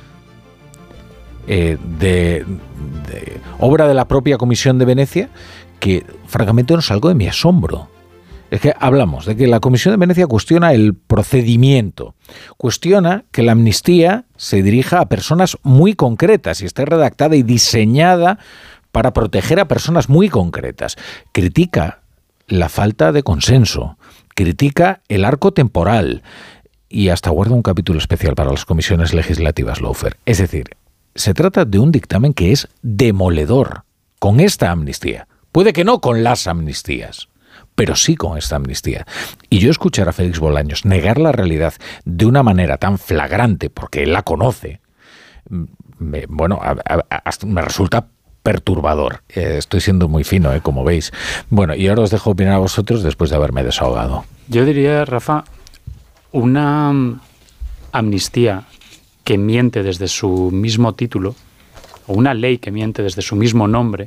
eh, de, de obra de la propia Comisión de Venecia, que francamente no salgo de mi asombro. Es que hablamos de que la Comisión de Venecia cuestiona el procedimiento, cuestiona que la amnistía se dirija a personas muy concretas y esté redactada y diseñada para proteger a personas muy concretas. Critica la falta de consenso, critica el arco temporal y hasta guarda un capítulo especial para las comisiones legislativas Loeffler. Es decir, se trata de un dictamen que es demoledor con esta amnistía. Puede que no con las amnistías, pero sí con esta amnistía. Y yo escuchar a Félix Bolaños negar la realidad de una manera tan flagrante, porque él la conoce, me, bueno, a, a, a, me resulta perturbador. Eh, estoy siendo muy fino, eh, como veis. Bueno, y ahora os dejo opinar a vosotros después de haberme desahogado. Yo diría, Rafa, una amnistía que miente desde su mismo título, o una ley que miente desde su mismo nombre,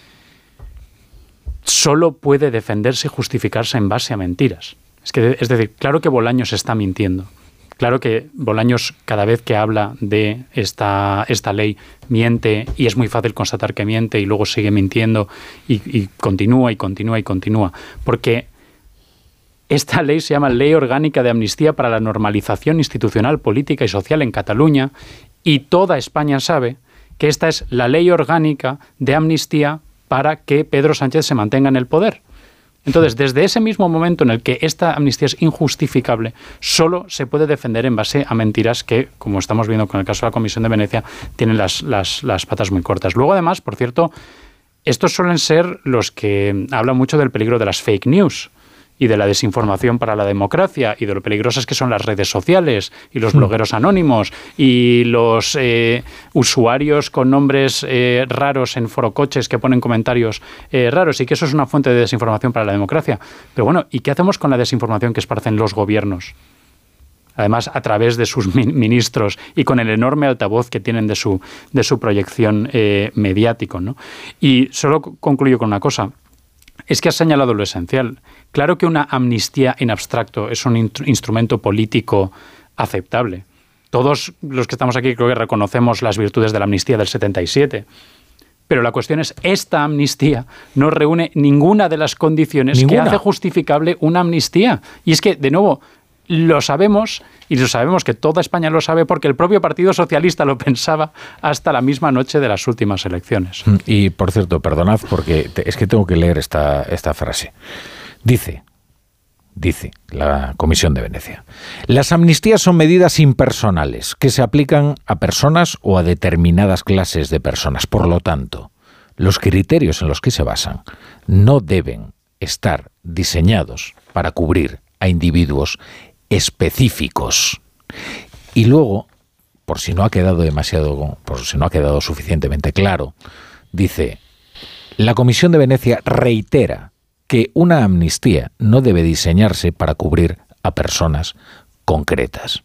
solo puede defenderse y justificarse en base a mentiras. Es que, es decir, claro que Bolaños está mintiendo. Claro que Bolaños, cada vez que habla de esta, esta ley, miente, y es muy fácil constatar que miente y luego sigue mintiendo y, y continúa y continúa y continúa. Porque esta ley se llama Ley Orgánica de Amnistía para la Normalización Institucional, Política y Social en Cataluña, y toda España sabe que esta es la Ley Orgánica de Amnistía para que Pedro Sánchez se mantenga en el poder. Entonces, desde ese mismo momento en el que esta amnistía es injustificable, solo se puede defender en base a mentiras que, como estamos viendo con el caso de la Comisión de Venecia, tienen las, las, las patas muy cortas. Luego, además, por cierto, estos suelen ser los que hablan mucho del peligro de las fake news y de la desinformación para la democracia y de lo peligrosas que son las redes sociales y los blogueros anónimos y los eh, usuarios con nombres eh, raros en forocoches que ponen comentarios eh, raros, y que eso es una fuente de desinformación para la democracia. Pero bueno, ¿y qué hacemos con la desinformación que esparcen los gobiernos? Además, a través de sus ministros y con el enorme altavoz que tienen de su, de su proyección eh, mediático, ¿no? Y solo concluyo con una cosa. Es que has señalado lo esencial. Claro que una amnistía en abstracto es un in- instrumento político aceptable. Todos los que estamos aquí creo que reconocemos las virtudes de la amnistía del setenta y siete. Pero la cuestión es, esta amnistía no reúne ninguna de las condiciones ¿Ninguna? que hace justificable una amnistía. Y es que, de nuevo, lo sabemos, y lo sabemos que toda España lo sabe, porque el propio Partido Socialista lo pensaba hasta la misma noche de las últimas elecciones. Y, por cierto, perdonad, porque te, es que tengo que leer esta, esta frase. Dice, dice la Comisión de Venecia, las amnistías son medidas impersonales que se aplican a personas o a determinadas clases de personas. Por lo tanto, los criterios en los que se basan no deben estar diseñados para cubrir a individuos específicos. Y luego, por si no ha quedado demasiado, por si no ha quedado suficientemente claro, dice, la Comisión de Venecia reitera que una amnistía no debe diseñarse para cubrir a personas concretas.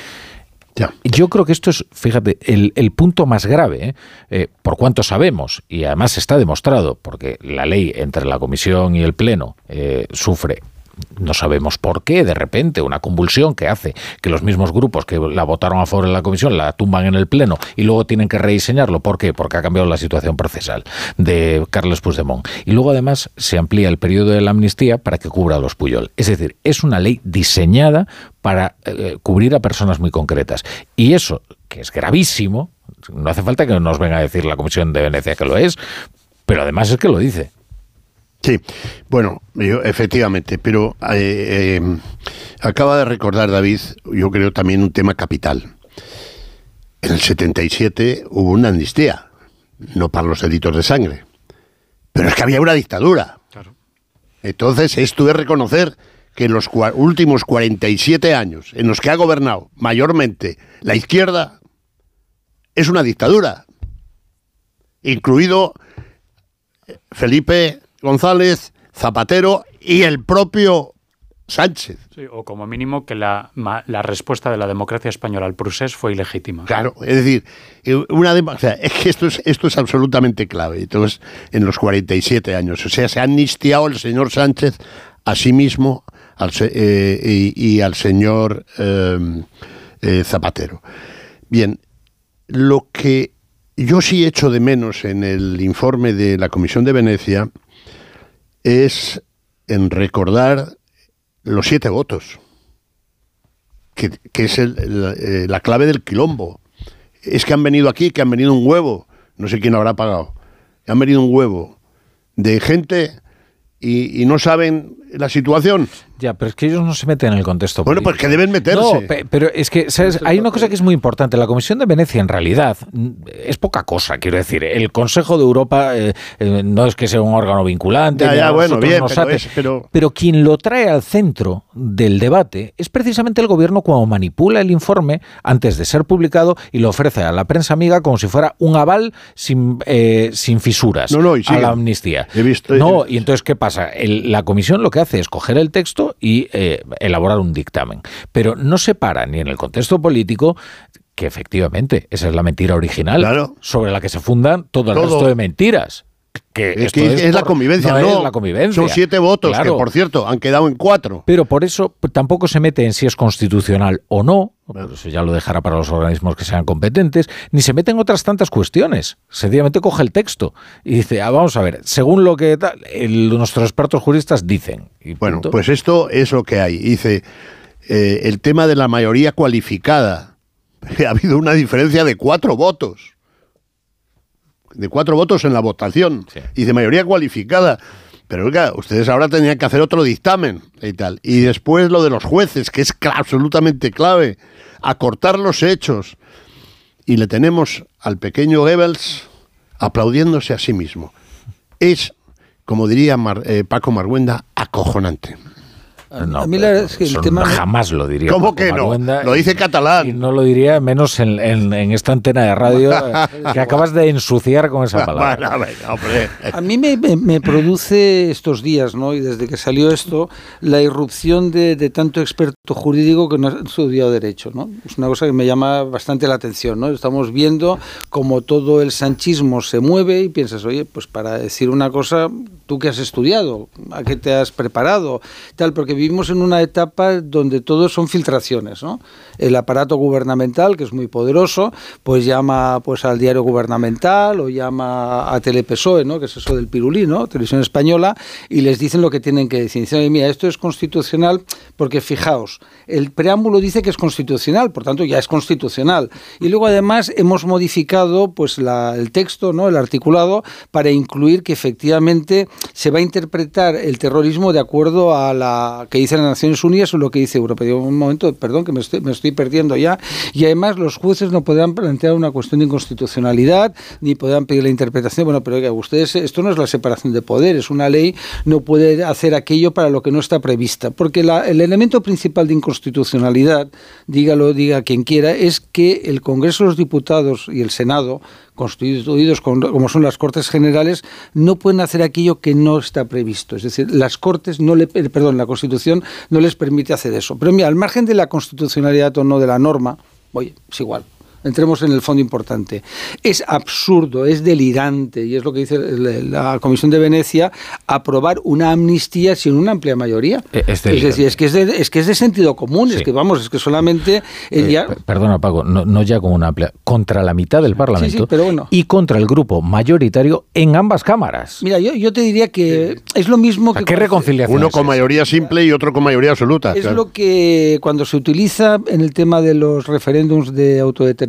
Ya. Yo creo que esto es, fíjate, el, el punto más grave, ¿eh? Eh, por cuanto sabemos, y además está demostrado, porque la ley entre la Comisión y el Pleno eh, sufre, no sabemos por qué, de repente, una convulsión que hace que los mismos grupos que la votaron a favor en la comisión la tumban en el pleno y luego tienen que rediseñarlo. ¿Por qué? Porque ha cambiado la situación procesal de Carles Puigdemont. Y luego, además, se amplía el periodo de la amnistía para que cubra a los Pujol. Es decir, es una ley diseñada para eh, cubrir a personas muy concretas. Y eso, que es gravísimo, no hace falta que nos venga a decir la Comisión de Venecia que lo es, pero además es que lo dice. Sí, bueno, yo, efectivamente, pero eh, eh, acaba de recordar David, yo creo también un tema capital. En el setenta y siete hubo una amnistía, no para los delitos de sangre, Pero es que había una dictadura. Claro. Entonces, esto es reconocer que en los cua- últimos cuarenta y siete años en los que ha gobernado mayormente la izquierda, es una dictadura. Incluido Felipe González, Zapatero y el propio Sánchez. Sí, o como mínimo que la, la respuesta de la democracia española al procés fue ilegítima. Claro, es decir, una de, o sea, es que esto es, esto es absolutamente clave. Entonces, en los cuarenta y siete años, o sea, se ha amnistiado el señor Sánchez a sí mismo al, eh, y, y al señor eh, eh, Zapatero. Bien, lo que yo sí echo de menos en el informe de la Comisión de Venecia es en recordar los siete votos, que, que es el, la, eh, la clave del quilombo. Es que han venido aquí, que han venido un huevo, no sé quién habrá pagado, han venido un huevo de gente y, y no saben la situación. Ya, pero es que ellos no se meten en el contexto Bueno, político. pues que deben meterse. No, pe- pero es que, ¿sabes? Hay una cosa que es muy importante. La Comisión de Venecia, en realidad, es poca cosa, quiero decir. El Consejo de Europa eh, eh, no es que sea un órgano vinculante. Ya, ya, bueno, bien, nos pero ate, es- pero- pero quien lo trae al centro del debate es precisamente el gobierno cuando manipula el informe antes de ser publicado y lo ofrece a la prensa amiga como si fuera un aval sin, eh, sin fisuras No, no, y a sigue. la amnistía. He visto- No, y entonces, ¿qué pasa? El- la comisión lo que hace es coger el texto y eh, elaborar un dictamen. Pero no se para ni en el contexto político, que efectivamente esa es la mentira original, Claro. sobre la que se fundan todo el Todo. resto de mentiras. Que Es esto que es, la por- convivencia, no, no. es la convivencia. Son siete votos, Claro. que por cierto han quedado en cuatro. Pero por eso p- tampoco se mete en si es constitucional o no, por eso ya lo dejará para los organismos que sean competentes, ni se mete en otras tantas cuestiones. Sencillamente coge el texto y dice, ah, vamos a ver, según lo que tal, el- nuestros expertos juristas dicen. Y Bueno, punto. pues esto es lo que hay. Dice, eh, el tema de la mayoría cualificada. Ha habido una diferencia de cuatro votos. De cuatro votos en la votación. Sí. Y de mayoría cualificada. Pero oiga, ustedes ahora tenían que hacer otro dictamen y tal. Y después lo de los jueces, que es cla- absolutamente clave. Acortar los hechos. Y le tenemos al pequeño Goebbels aplaudiéndose a sí mismo. Es, como diría Mar- eh, Paco Marguenda, acojonante. No, a mí la verdad es que el eso tema... jamás lo diría. ¿Cómo Paco que no? Marguenda, Lo dice catalán. Y no lo diría menos en, en- en esta antena de radio eh, que acabas de ensuciar con esa palabra. Bueno, venga, hombre. A mí me, me- me produce estos días, ¿no? Y desde que salió esto, la irrupción de, de tanto experto jurídico que no ha estudiado derecho, ¿no? Es una cosa que me llama bastante la atención, ¿no? Estamos viendo cómo todo el sanchismo se mueve y piensas, oye, pues para decir una cosa, ¿tú qué has estudiado? ¿A qué te has preparado? Tal, porque vivimos en una etapa donde todo son filtraciones, ¿no? El aparato gubernamental, que es muy poderoso, pues llama pues al diario gubernamental o llama a Telepesoe, ¿no? Que es eso del pirulí, ¿no? Televisión Española, y les dicen lo que tienen que decir. Dicen, mira, esto es constitucional porque, fijaos, el preámbulo dice que es constitucional, por tanto ya es constitucional. Y luego además hemos modificado pues la, el texto, ¿no? El articulado, para incluir que efectivamente se va a interpretar el terrorismo de acuerdo a la que dice las Naciones Unidas o lo que dice Europa. Digo, un momento, perdón, que me estoy, me estoy perdiendo ya. Y además los jueces no podrán plantear una cuestión de inconstitucionalidad, ni podrán pedir la interpretación. Bueno, pero oiga, ustedes, esto no es la separación de poderes. Una ley no puede hacer aquello para lo que no está prevista. Porque la, el elemento principal de inconstitucionalidad, dígalo, diga quien quiera, es que el Congreso de los Diputados y el Senado, constituidos con, como son las Cortes Generales, no pueden hacer aquello que no está previsto. Es decir, las Cortes no le, perdón, la Constitución no les permite hacer eso. Pero mira, al margen de la constitucionalidad o no de la norma, oye, es igual. Entremos en el fondo importante. Es absurdo, es delirante, y es lo que dice la Comisión de Venecia, aprobar una amnistía sin una amplia mayoría. Es, es decir, es que es, de, es que es de sentido común, sí. es que vamos, es que solamente... Eh, eh, ya... Perdona, Paco, no, no ya con una amplia, contra la mitad del Parlamento, sí, sí, pero bueno. y contra el grupo mayoritario en ambas cámaras. Mira, yo, yo te diría que es lo mismo que... ¿Qué reconciliación? Uno con mayoría simple y otro con mayoría absoluta. Es claro. lo que cuando se utiliza en el tema de los referéndums de autodeterminación,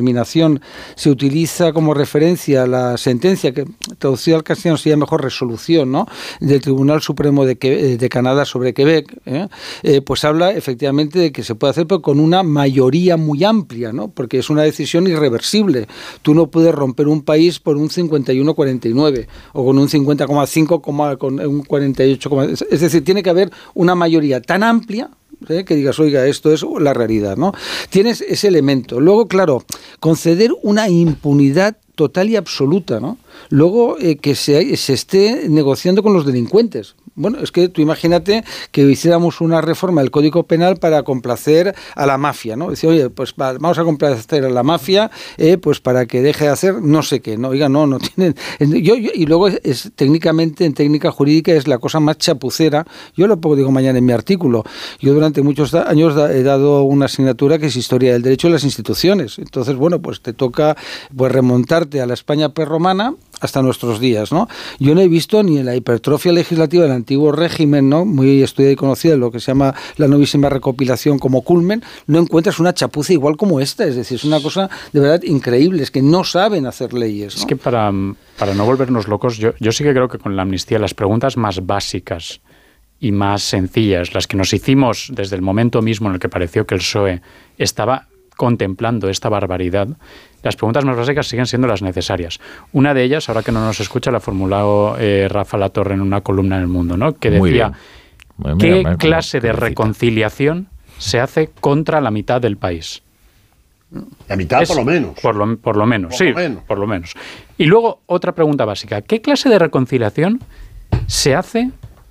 autodeterminación se utiliza como referencia la sentencia, que traducida al castellano sería mejor resolución, ¿no?, del Tribunal Supremo de, que, de Canadá sobre Quebec, ¿eh? Eh, pues habla efectivamente de que se puede hacer, pero con una mayoría muy amplia, ¿no?, porque es una decisión irreversible. Tú no puedes romper un país por un cincuenta y uno cuarenta y nueve o con un cincuenta coma cinco, con un cuarenta y ocho, es decir, tiene que haber una mayoría tan amplia, ¿eh?, que digas, oiga, esto es la realidad, ¿no? Tienes ese elemento. Luego, claro, conceder una impunidad total y absoluta, ¿no? Luego, eh, que se, se esté negociando con los delincuentes. Bueno, es que tú imagínate que hiciéramos una reforma del Código Penal para complacer a la mafia, ¿no? Decir, oye, pues vamos a complacer a la mafia, eh, pues para que deje de hacer no sé qué, no, oiga, no, no tienen... Yo, yo, y luego es, es técnicamente, en técnica jurídica, es la cosa más chapucera. Yo lo digo mañana en mi artículo. Yo durante muchos años he dado una asignatura que es Historia del Derecho de las Instituciones. Entonces, bueno, pues te toca pues remontarte a la España prerromana hasta nuestros días, ¿no? Yo no he visto ni en la hipertrofia legislativa del antiguo régimen, ¿no?, muy estudiada y conocida, lo que se llama la novísima recopilación como culmen, no encuentras una chapuza igual como esta. Es decir, es una cosa de verdad increíble, es que no saben hacer leyes, ¿no? Es que para, para no volvernos locos, yo, yo sí que creo que con la amnistía las preguntas más básicas y más sencillas, las que nos hicimos desde el momento mismo en el que pareció que el P S O E estaba contemplando esta barbaridad, las preguntas más básicas siguen siendo las necesarias. Una de ellas, ahora que no nos escucha, la ha formulado eh, Rafa Latorre en una columna en El Mundo, ¿no?, que decía, Muy ¿qué bien, clase de reconciliación se hace contra la mitad del país? La mitad, es, por lo menos. Por lo, por lo menos, por sí, lo menos. por lo menos. Y luego, otra pregunta básica. ¿Qué clase de reconciliación se hace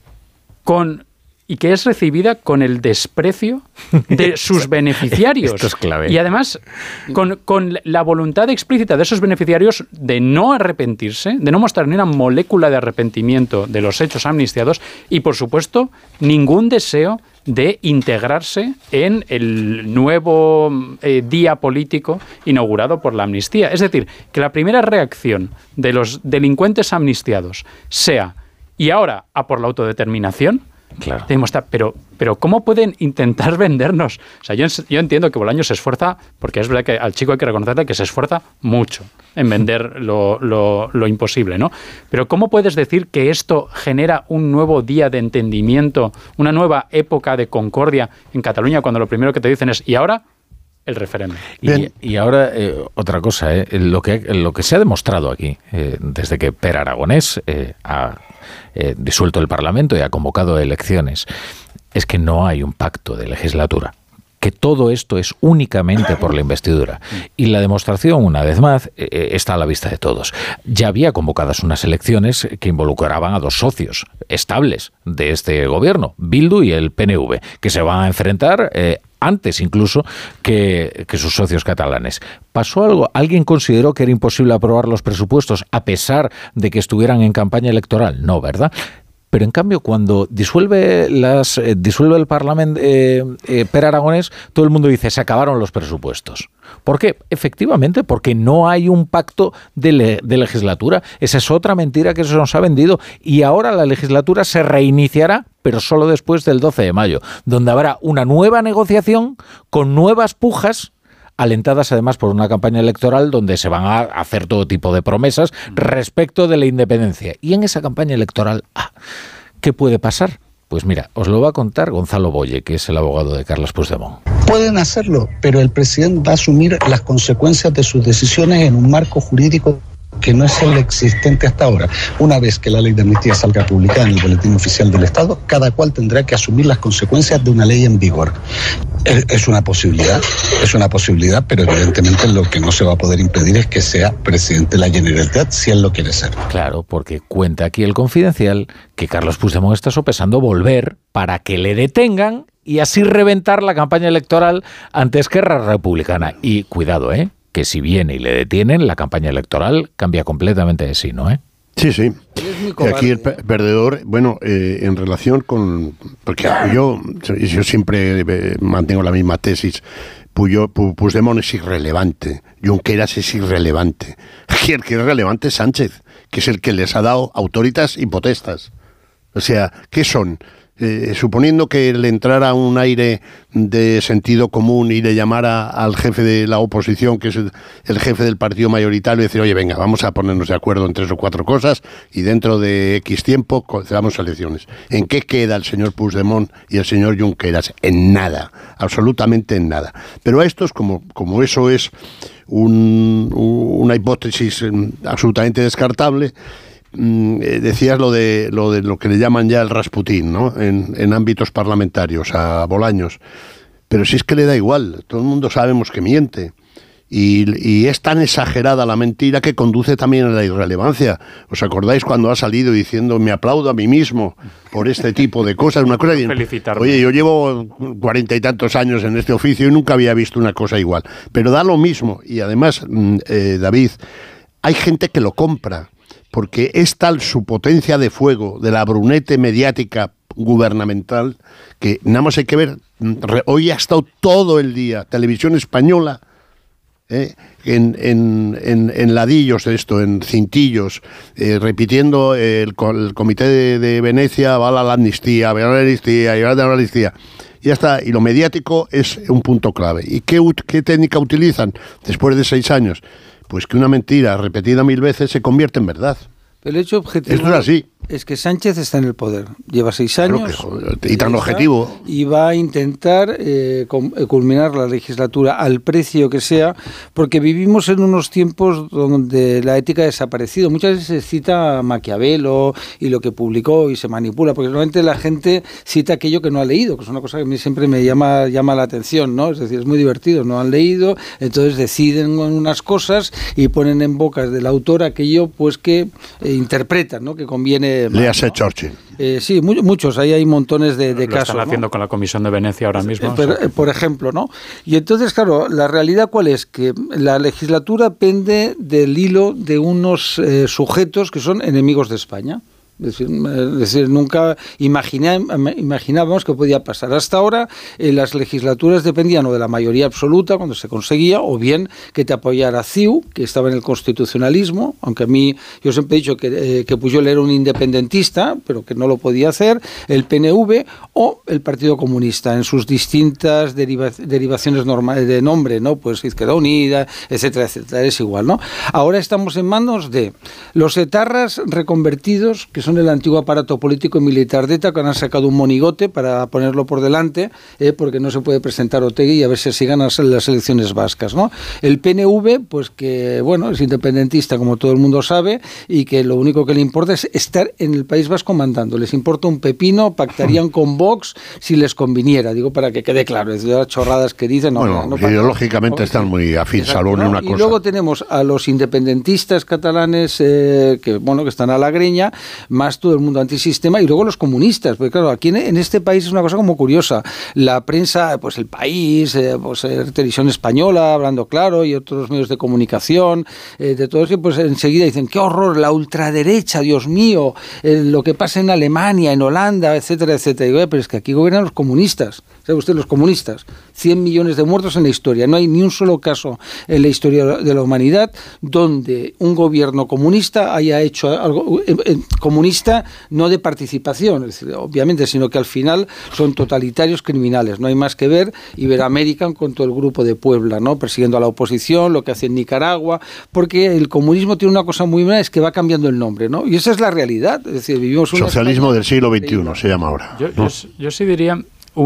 con... y que es recibida con el desprecio de sus beneficiarios? Esto es clave. Y además, con, con la voluntad explícita de esos beneficiarios de no arrepentirse, de no mostrar ni una molécula de arrepentimiento de los hechos amnistiados y, por supuesto, ningún deseo de integrarse en el nuevo eh, día político inaugurado por la amnistía. Es decir, que la primera reacción de los delincuentes amnistiados sea, y ahora a por la autodeterminación. Claro. Pero, pero ¿cómo pueden intentar vendernos? O sea, yo, yo entiendo que Bolaños se esfuerza, porque es verdad que al chico hay que reconocerle que se esfuerza mucho en vender lo, lo, lo imposible, ¿no? Pero ¿cómo puedes decir que esto genera un nuevo día de entendimiento, una nueva época de concordia en Cataluña, cuando lo primero que te dicen es, ¿y ahora? El referéndum. Y, y ahora, eh, otra cosa, eh, lo, que, lo que se ha demostrado aquí, eh, desde que Per Aragonés eh, ha eh, disuelto el Parlamento y ha convocado elecciones, es que no hay un pacto de legislatura, que todo esto es únicamente por la investidura. Y la demostración, una vez más, eh, está a la vista de todos. Ya había convocadas unas elecciones que involucraban a dos socios estables de este gobierno, Bildu y el P N V, que se van a enfrentar eh, antes incluso que, que sus socios catalanes. ¿Pasó algo? ¿Alguien consideró que era imposible aprobar los presupuestos a pesar de que estuvieran en campaña electoral? No, ¿verdad? Pero en cambio, cuando disuelve las eh, disuelve el Parlamento eh, eh, Per Aragonés, todo el mundo dice, se acabaron los presupuestos. ¿Por qué? Efectivamente, porque no hay un pacto de, le, de legislatura. Esa es otra mentira que se nos ha vendido. Y ahora la legislatura se reiniciará, pero solo después del doce de mayo, donde habrá una nueva negociación con nuevas pujas, alentadas además por una campaña electoral donde se van a hacer todo tipo de promesas respecto de la independencia. Y en esa campaña electoral, ah, ¿qué puede pasar? Pues mira, os lo va a contar Gonzalo Boye, que es el abogado de Carles Puigdemont. Pueden hacerlo, pero el presidente va a asumir las consecuencias de sus decisiones en un marco jurídico que no es el existente hasta ahora. Una vez que la ley de amnistía salga publicada en el Boletín Oficial del Estado, cada cual tendrá que asumir las consecuencias de una ley en vigor. Es, es una posibilidad, es una posibilidad, pero evidentemente lo que no se va a poder impedir es que sea presidente de la Generalitat, si él lo quiere ser. Claro, porque cuenta aquí el Confidencial que Carles Puigdemont está sopesando volver para que le detengan y así reventar la campaña electoral ante Esquerra Republicana. Y cuidado, ¿eh? que si viene y le detienen, la campaña electoral cambia completamente de signo, ¿eh? Sí, sí. Y aquí el perdedor, bueno, eh, en relación con... Porque yo, yo siempre mantengo la misma tesis. Puigdemont es irrelevante. Junqueras es irrelevante. Aquí el que es relevante es Sánchez, que es el que les ha dado autoritas y potestas. O sea, ¿qué son? Eh, suponiendo que le entrara un aire de sentido común y le llamara al jefe de la oposición, que es el, el jefe del partido mayoritario, y decir, oye, venga, vamos a ponernos de acuerdo en tres o cuatro cosas y dentro de X tiempo damos elecciones. ¿En qué queda el señor Puigdemont y el señor Junqueras? En nada, absolutamente en nada. Pero a estos, como, como eso es un, una hipótesis absolutamente descartable, decías lo de lo de lo que le llaman ya el Rasputín, ¿no? En, en ámbitos parlamentarios, a Bolaños. Pero si es que le da igual, todo el mundo sabemos que miente. Y, y es tan exagerada la mentira que conduce también a la irrelevancia. ¿Os acordáis cuando ha salido diciendo me aplaudo a mí mismo por este tipo de cosas? Una cosa que, oye, yo llevo cuarenta y tantos años en este oficio y nunca había visto una cosa igual. Pero da lo mismo. Y además, eh, David, hay gente que lo compra. Porque es tal su potencia de fuego de la brunete mediática gubernamental que nada más hay que ver. Hoy ha estado todo el día Televisión Española eh, en, en, en, en ladillos de esto, en cintillos, eh, repitiendo el, el Comité de, de Venecia va a la amnistía, va a la amnistía, va a la amnistía. Y ya está, y lo mediático es un punto clave. ¿Y qué, qué técnica utilizan después de seis años? Pues que una mentira repetida mil veces se convierte en verdad. El hecho objetivo Esto es así. Es que Sánchez está en el poder. Lleva seis años. Claro que, joder, y tan objetivo. Y va a intentar eh, culminar la legislatura al precio que sea, porque vivimos en unos tiempos donde la ética ha desaparecido. Muchas veces se cita a Maquiavelo y lo que publicó y se manipula, porque normalmente la gente cita aquello que no ha leído, que es una cosa que a mí siempre me llama, llama la atención, ¿no? Es decir, es muy divertido. No han leído, entonces deciden unas cosas y ponen en bocas del autor aquello pues que eh, interpretan, ¿no? Que conviene. Léase Churchill. Eh, sí, muy, muchos, ahí hay montones de, de Lo casos. Están haciendo, ¿no? Con la Comisión de Venecia ahora mismo. Eh, pero, eh, por ejemplo, ¿no? Y entonces, claro, la realidad ¿cuál es? Que la legislatura pende del hilo de unos eh, sujetos que son enemigos de España. Es decir, es decir, nunca imaginé, imaginábamos que podía pasar. Hasta ahora eh, las legislaturas dependían o de la mayoría absoluta cuando se conseguía, o bien que te apoyara C I U, que estaba en el constitucionalismo, aunque a mí, yo siempre he dicho que, eh, que Pujol era un independentista, pero que no lo podía hacer, el P N V o el Partido Comunista, en sus distintas deriva, derivaciones normales de nombre, ¿no? Pues Izquierda Unida, etcétera, etcétera, es igual, ¿no? Ahora estamos en manos de los etarras reconvertidos, que son el antiguo aparato político y militar de ETA, que han sacado un monigote para ponerlo por delante, eh, porque no se puede presentar Otegi y a ver si así ganan las elecciones vascas, ¿no? El P N V, pues que, bueno, es independentista, como todo el mundo sabe, y que lo único que le importa es estar en el País Vasco mandando. Les importa un pepino, pactarían con Vox si les conviniera, digo, para que quede claro, es de las chorradas que dicen. No, bueno, no, no ideológicamente no, están muy afín, salvo en una y cosa. Y luego tenemos a los independentistas catalanes, eh, que, bueno, que están a la greña, más todo el mundo antisistema, y luego los comunistas, porque claro, aquí en, en este país es una cosa como curiosa, la prensa, pues El País, eh, pues eh, Televisión Española, hablando claro, y otros medios de comunicación, eh, de todo eso, pues enseguida dicen, qué horror, la ultraderecha, Dios mío, eh, lo que pasa en Alemania, en Holanda, etcétera, etcétera. Y digo, eh, pero es que aquí gobiernan los comunistas, ¿sabe usted? Los comunistas, cien millones de muertos en la historia, no hay ni un solo caso en la historia de la humanidad donde un gobierno comunista haya hecho algo eh, eh, comunista, no de participación, es decir, obviamente, sino que al final son totalitarios criminales. No hay más que ver Iberoamerican con todo el grupo de Puebla, ¿no? Persiguiendo a la oposición, lo que hace en Nicaragua, porque el comunismo tiene una cosa muy buena, es que va cambiando el nombre, ¿no? Y esa es la realidad. Es decir, vivimos un socialismo España del siglo veintiuno se llama ahora. Yo, ¿no? yo, yo sí diría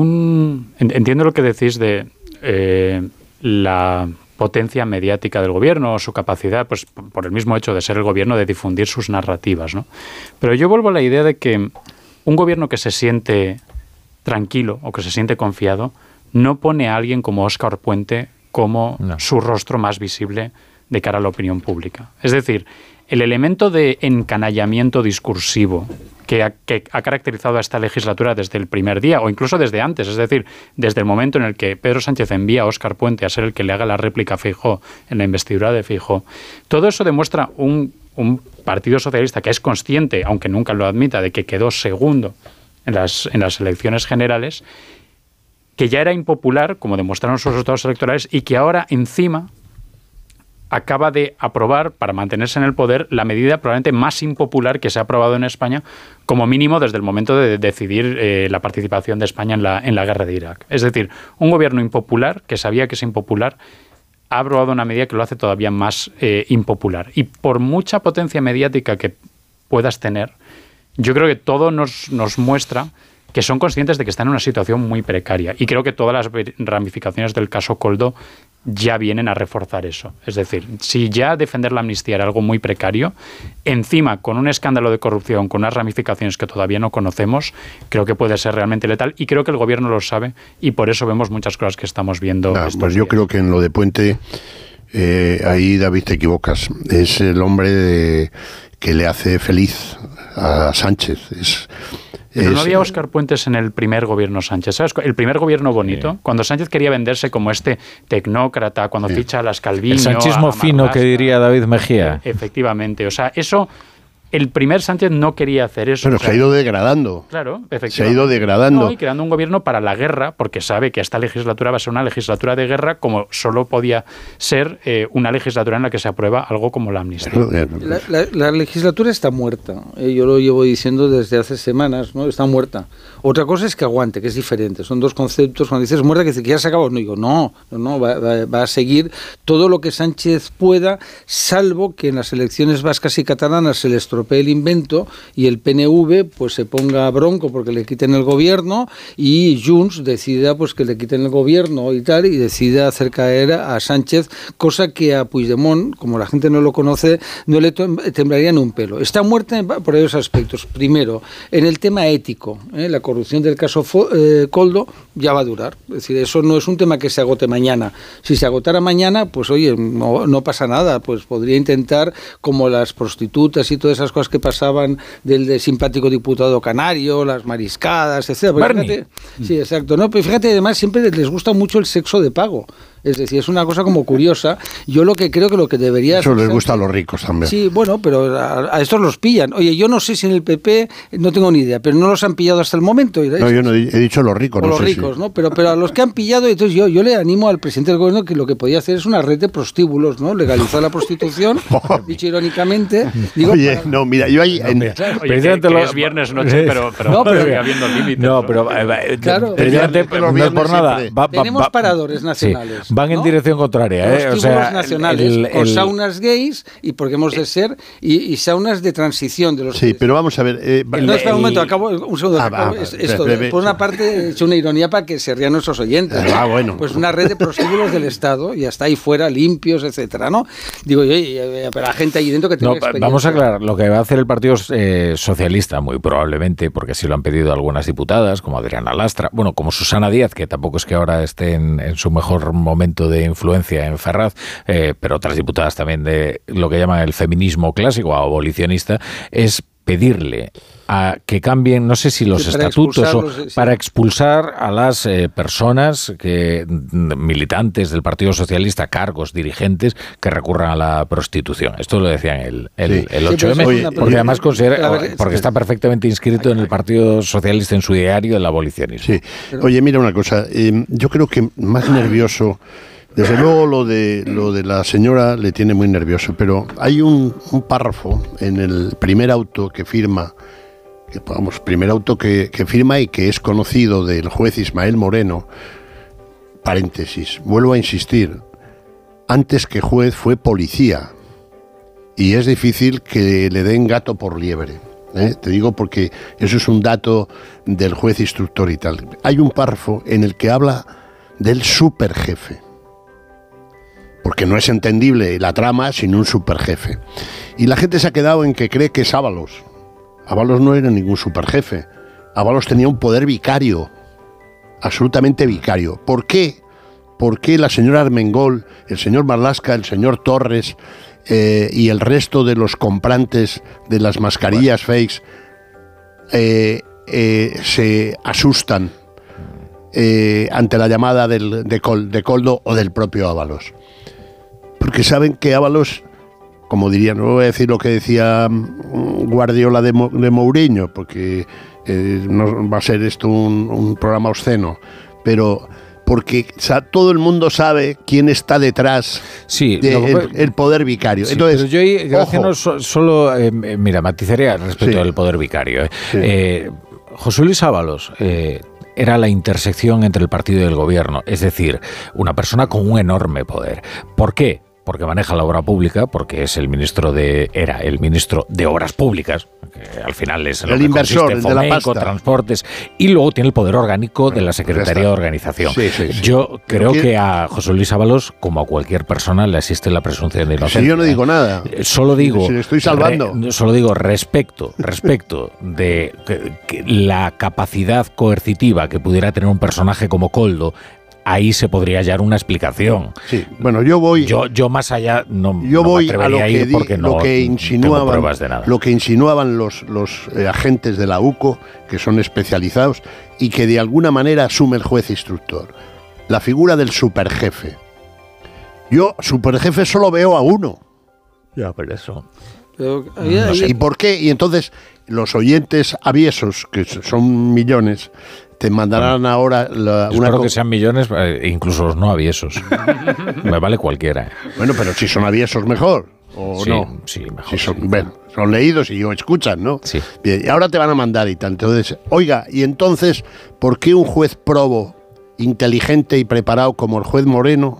un entiendo lo que decís de eh, la potencia mediática del gobierno o su capacidad, pues por el mismo hecho de ser el gobierno, de difundir sus narrativas, ¿no? Pero yo vuelvo a la idea de que un gobierno que se siente tranquilo o que se siente confiado no pone a alguien como Óscar Puente como no. su rostro más visible de cara a la opinión pública. Es decir, el elemento de encanallamiento discursivo que ha, que ha caracterizado a esta legislatura desde el primer día, o incluso desde antes, es decir, desde el momento en el que Pedro Sánchez envía a Óscar Puente a ser el que le haga la réplica a Feijóo en la investidura de Feijóo, todo eso demuestra un, un Partido Socialista que es consciente, aunque nunca lo admita, de que quedó segundo en las, en las elecciones generales, que ya era impopular, como demostraron sus resultados electorales, y que ahora encima acaba de aprobar, para mantenerse en el poder, la medida probablemente más impopular que se ha aprobado en España, como mínimo desde el momento de decidir eh, la participación de España en la, en la guerra de Irak. Es decir, un gobierno impopular, que sabía que es impopular, ha aprobado una medida que lo hace todavía más eh, impopular. Y por mucha potencia mediática que puedas tener, yo creo que todo nos, nos muestra que son conscientes de que están en una situación muy precaria. Y creo que todas las ramificaciones del caso Koldo ya vienen a reforzar eso. Es decir, si ya defender la amnistía era algo muy precario, encima con un escándalo de corrupción, con unas ramificaciones que todavía no conocemos, creo que puede ser realmente letal, y creo que el gobierno lo sabe, y por eso vemos muchas cosas que estamos viendo. Nah, pues yo días. creo que en lo de Puente, eh, ahí, David, te equivocas. Es el hombre de, que le hace feliz a Sánchez. Es... Pero no había Óscar Puentes en el primer gobierno Sánchez, ¿sabes? El primer gobierno bonito, sí. Cuando Sánchez quería venderse como este tecnócrata, cuando sí. ficha a las Calviño... El sanchismo fino que diría David Mejía. Efectivamente, o sea, eso... El primer Sánchez no quería hacer eso. Pero o sea, se ha ido degradando. Claro, efectivamente. Se ha ido degradando. No, y creando un gobierno para la guerra, porque sabe que esta legislatura va a ser una legislatura de guerra, como solo podía ser eh, una legislatura en la que se aprueba algo como la amnistía. La, la, la legislatura está muerta. Eh, yo lo llevo diciendo desde hace semanas, ¿no? Está muerta. Otra cosa es que aguante, que es diferente. Son dos conceptos. Cuando dices muerta, que dice que ya se acabó. No digo, no, no, no va, va, va a seguir todo lo que Sánchez pueda, salvo que en las elecciones vascas y catalanas se le estropee el invento y el P N V pues se ponga bronco porque le quiten el gobierno, y Junts decida pues que le quiten el gobierno y tal, y decida hacer caer a Sánchez, cosa que a Puigdemont, como la gente no lo conoce, no le temblaría en un pelo. Está muerta por varios aspectos. Primero, en el tema ético, ¿eh? La corrupción del caso eh, Koldo ya va a durar. Es decir, eso no es un tema que se agote mañana. Si se agotara mañana, pues oye, no, no pasa nada, pues podría intentar, como las prostitutas y todas esas cosas que pasaban del de simpático diputado canario, las mariscadas, etcétera. Fíjate, sí, exacto. No, pero fíjate, además siempre les gusta mucho el sexo de pago. Es decir, es una cosa como curiosa. Yo lo que creo que lo que debería... Eso les gusta a los ricos también. Sí, bueno, pero a, a estos los pillan. Oye, yo no sé si en el P P, no tengo ni idea, pero no los han pillado hasta el momento. No, yo no he dicho los ricos. O no los sé ricos, si... ¿no? Pero, pero a los que han pillado, entonces yo, yo le animo al presidente del gobierno que lo que podía hacer es una red de prostíbulos, ¿no? Legalizar la prostitución, dicho irónicamente. Digo, Oye, para... no, mira, yo ahí... En... Oye, que, que lo... es viernes noche, pero, pero, no, pero sigue habiendo límites. No, pero... Eh, claro. No es por nada. Va, Tenemos va, paradores nacionales. Sí, van en ¿no? dirección contraria, ¿eh? O sea, nacionales, el, el, con saunas gays, y porque hemos de ser, y, y saunas de transición de los... Sí, pero vamos a ver... Eh, no, espera un momento, acabo, un segundo. Ah, acabo, ah, es, esto, breve, por una sí. parte, he hecho una ironía para que se rían nuestros oyentes. Ah, ¿no? Bueno. Pues una red de prostíbulos del Estado, y hasta ahí fuera, limpios, etcétera, ¿no? Digo, oye, pero la gente ahí dentro que tiene no, experiencia... Vamos a aclarar, lo que va a hacer el Partido eh, Socialista, muy probablemente, porque así lo han pedido algunas diputadas, como Adriana Lastra, bueno, como Susana Díaz, que tampoco es que ahora esté en, en su mejor momento de influencia en Ferraz, eh, pero otras diputadas también de lo que llaman el feminismo clásico o abolicionista, es pedirle a que cambien, no sé si los sí, estatutos o sí. para expulsar a las eh, personas que militantes del Partido Socialista, cargos, dirigentes, que recurran a la prostitución. Esto lo decían el, el, sí. el ocho eme, sí, oye, porque además considera, porque está perfectamente inscrito en el Partido Socialista, en su diario, el abolicionismo. Sí. Oye, mira una cosa, eh, yo creo que más nervioso... Desde luego lo de lo de la señora le tiene muy nervioso, pero hay un, un párrafo en el primer auto que firma, que, vamos, primer auto que, que firma y que es conocido del juez Ismael Moreno, paréntesis, vuelvo a insistir, antes que juez fue policía, y es difícil que le den gato por liebre. ¿Eh? Te digo porque eso es un dato del juez instructor y tal. Hay un párrafo en el que habla del superjefe, porque no es entendible la trama sin un superjefe. Y la gente se ha quedado en que cree que es Ábalos. Ábalos no era ningún superjefe. Ábalos tenía un poder vicario, absolutamente vicario. ¿Por qué? ¿Por qué la señora Armengol, el señor Marlaska, el señor Torres eh, y el resto de los comprantes de las mascarillas fakes eh, eh, se asustan eh, ante la llamada del, de, Col, de Koldo o del propio Ábalos? Porque saben que Ábalos, como diría, no voy a decir lo que decía Guardiola de, Mo, de Mourinho, porque eh, no va a ser esto un, un programa obsceno, pero, porque o sea, todo el mundo sabe quién está detrás sí, del de el poder vicario. Sí, Entonces, pero yo ahí, Graciano, so, solo, eh, mira, matizaría respecto sí. al poder vicario. Eh. Sí. Eh, José Luis Ábalos eh, era la intersección entre el partido y el gobierno, es decir, una persona con un enorme poder. ¿Por qué? Porque maneja la obra pública, porque es el ministro de era el ministro de Obras Públicas, que al final es el inversor, el de la pasta, transportes, y luego tiene el poder orgánico de la Secretaría de Organización. Sí, sí, sí. Yo creo que a José Luis Ábalos, como a cualquier persona, le asiste la presunción de inocencia. Si yo no digo nada. Solo digo, si le estoy salvando. Re, solo digo respecto, respecto de que, que la capacidad coercitiva que pudiera tener un personaje como Koldo. Ahí se podría hallar una explicación. Sí, bueno, yo voy... Yo, yo más allá no, yo no voy me atrevería a lo que, a ir porque di, no lo que insinuaban, tengo pruebas de nada. Lo que insinuaban los, los eh, agentes de la U C O, que son especializados, y que de alguna manera asume el juez instructor. La figura del superjefe. Yo, superjefe, solo veo a uno. Ya, pero eso... Pero, ahí, no sé. ¿Y por qué? Y entonces, los oyentes aviesos, que son millones... Te mandarán bueno, ahora la, una... Espero que sean millones, incluso los no aviesos. Me vale cualquiera. Bueno, pero si son aviesos, mejor. ¿O sí, no? Sí, mejor. Si son, sí. Bueno, son leídos y o escuchan, ¿no? Sí. Bien, y ahora te van a mandar y tal. Entonces, oiga, y entonces, ¿por qué un juez probo, inteligente y preparado como el juez Moreno,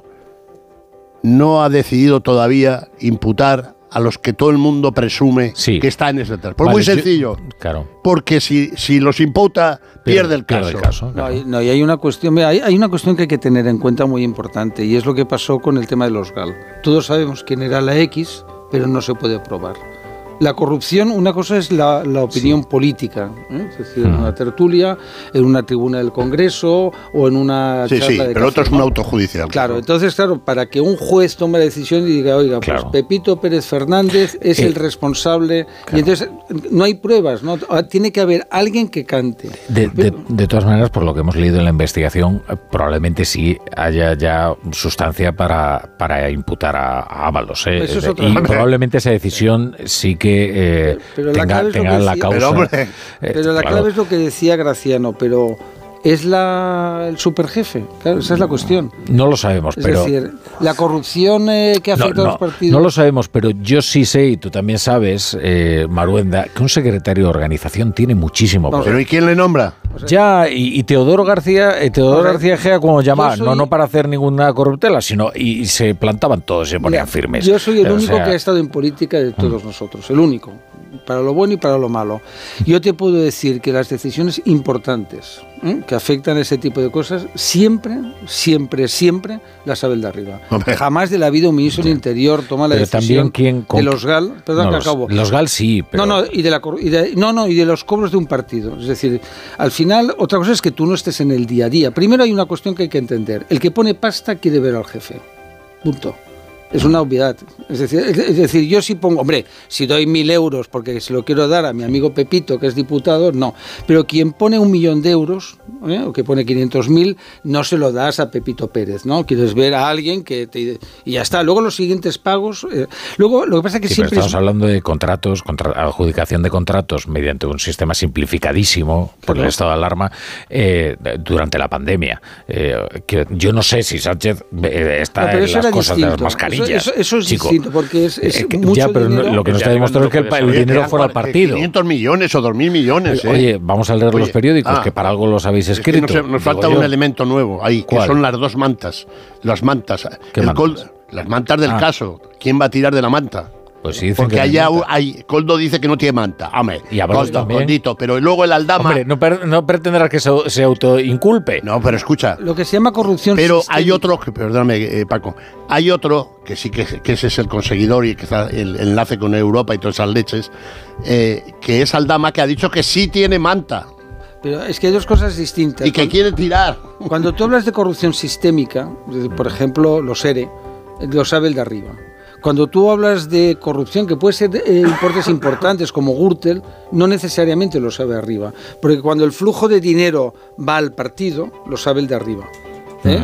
no ha decidido todavía imputar a los que todo el mundo presume sí. que está en ese terreno? Pues vale, muy sencillo. Yo, claro. Porque si, si los imputa, pierde el caso. Pierde el caso claro. no, no, y hay una cuestión, hay, hay una cuestión que hay que tener en cuenta muy importante, y es lo que pasó con el tema de los G A L. Todos sabemos quién era la X, pero no se puede probar. La corrupción, una cosa es la, la opinión sí. política, ¿eh? Es decir, en una tertulia, en una tribuna del Congreso o en una sí, charla sí, de pero café, otro es un autojudicial. Claro, claro, entonces, claro, para que un juez tome la decisión y diga, oiga, claro. pues Pepito Pérez Fernández es eh, el responsable, claro. y entonces no hay pruebas, ¿no? Tiene que haber alguien que cante. De, de, de todas maneras, por lo que hemos leído en la investigación, probablemente sí haya ya sustancia para, para imputar a, a Ábalos, ¿eh? Eso es y probablemente esa decisión sí que Eh, pero tenga, la, tenga la decía, causa. Pero, hombre, eh, pero la claro. clave es lo que decía Graciano, pero ¿es la, el superjefe? Claro, esa es la cuestión. No lo sabemos, es pero... Es decir, la corrupción eh, que afecta no, no, a los partidos... No lo sabemos, pero yo sí sé, y tú también sabes, eh, Maruenda, que un secretario de organización tiene muchísimo poder. ¿Pero y quién le nombra? O sea, ya, y, y Teodoro García, eh, Teodoro o sea, García Gea, como llamaba, soy... no, no para hacer ninguna corruptela, sino, y, y se plantaban todos, se ponían Mira, firmes. Yo soy el o único sea, que ha estado en política de todos mm. nosotros, el único, para lo bueno y para lo malo. Yo te puedo decir que las decisiones importantes ¿eh? que afectan a ese tipo de cosas, siempre, siempre, siempre las sabe el de arriba. Hombre. Jamás de la vida un ministro del Interior toma la pero decisión también quién de los G A L, perdón no, que los, acabo. Los G A L sí, pero... No, no, y de la y de, no, no, y de los cobros de un partido. Es decir, al final, otra cosa es que tú no estés en el día a día. Primero hay una cuestión que hay que entender. El que pone pasta quiere ver al jefe. Punto. Es una obviedad. Es decir, es decir, yo si pongo, hombre, si doy mil euros porque se lo quiero dar a mi amigo Pepito, que es diputado, no. Pero quien pone un millón de euros, ¿eh? o que pone quinientos mil, no se lo das a Pepito Pérez, ¿no? Quieres ver a alguien que te... Y ya está. Luego los siguientes pagos... Eh, luego, lo que pasa es que sí, siempre... Pero estamos es... hablando de contratos, contra, adjudicación de contratos mediante un sistema simplificadísimo por claro. el estado de alarma eh, durante la pandemia. Eh, que yo no sé si Sánchez eh, está no, en las cosas distinto. de las mascarillas. Eso, eso es Chico. distinto, porque es, es eh, mucho ya, pero dinero. No, lo que nos está demostrando es que el, el Oye, dinero fuera al partido. quinientos millones o dos mil millones. ¿eh? Oye, vamos a leer Oye, los periódicos, ah, que para algo los habéis escrito. Es que nos, nos falta yo. un elemento nuevo ahí, que ¿Cuál? son las dos mantas. Las mantas. ¿Qué el mantas? Col, las mantas del ah. caso. ¿Quién va a tirar de la manta? Pues sí, porque que allá hay, Coldo dice que no tiene manta. Hombre, y Coldo, Coldito, pero luego el Aldama... Hombre, no, per, no pretenderá que se, se autoinculpe. No, pero escucha. Lo que se llama corrupción Pero sistémica. hay otro, perdóname, eh, Paco, hay otro, que sí que, que ese es el conseguidor y que está el, el enlace con Europa y todas esas leches, eh, que es Aldama, que ha dicho que sí tiene manta. Pero es que hay dos cosas distintas. Y que cuando, quiere tirar. Cuando tú hablas de corrupción sistémica, por ejemplo, los E R E, lo sabe el de arriba. Cuando tú hablas de corrupción, que puede ser eh, importes importantes como Gürtel, no necesariamente lo sabe arriba. Porque cuando el flujo de dinero va al partido, lo sabe el de arriba. ¿eh? Uh-huh.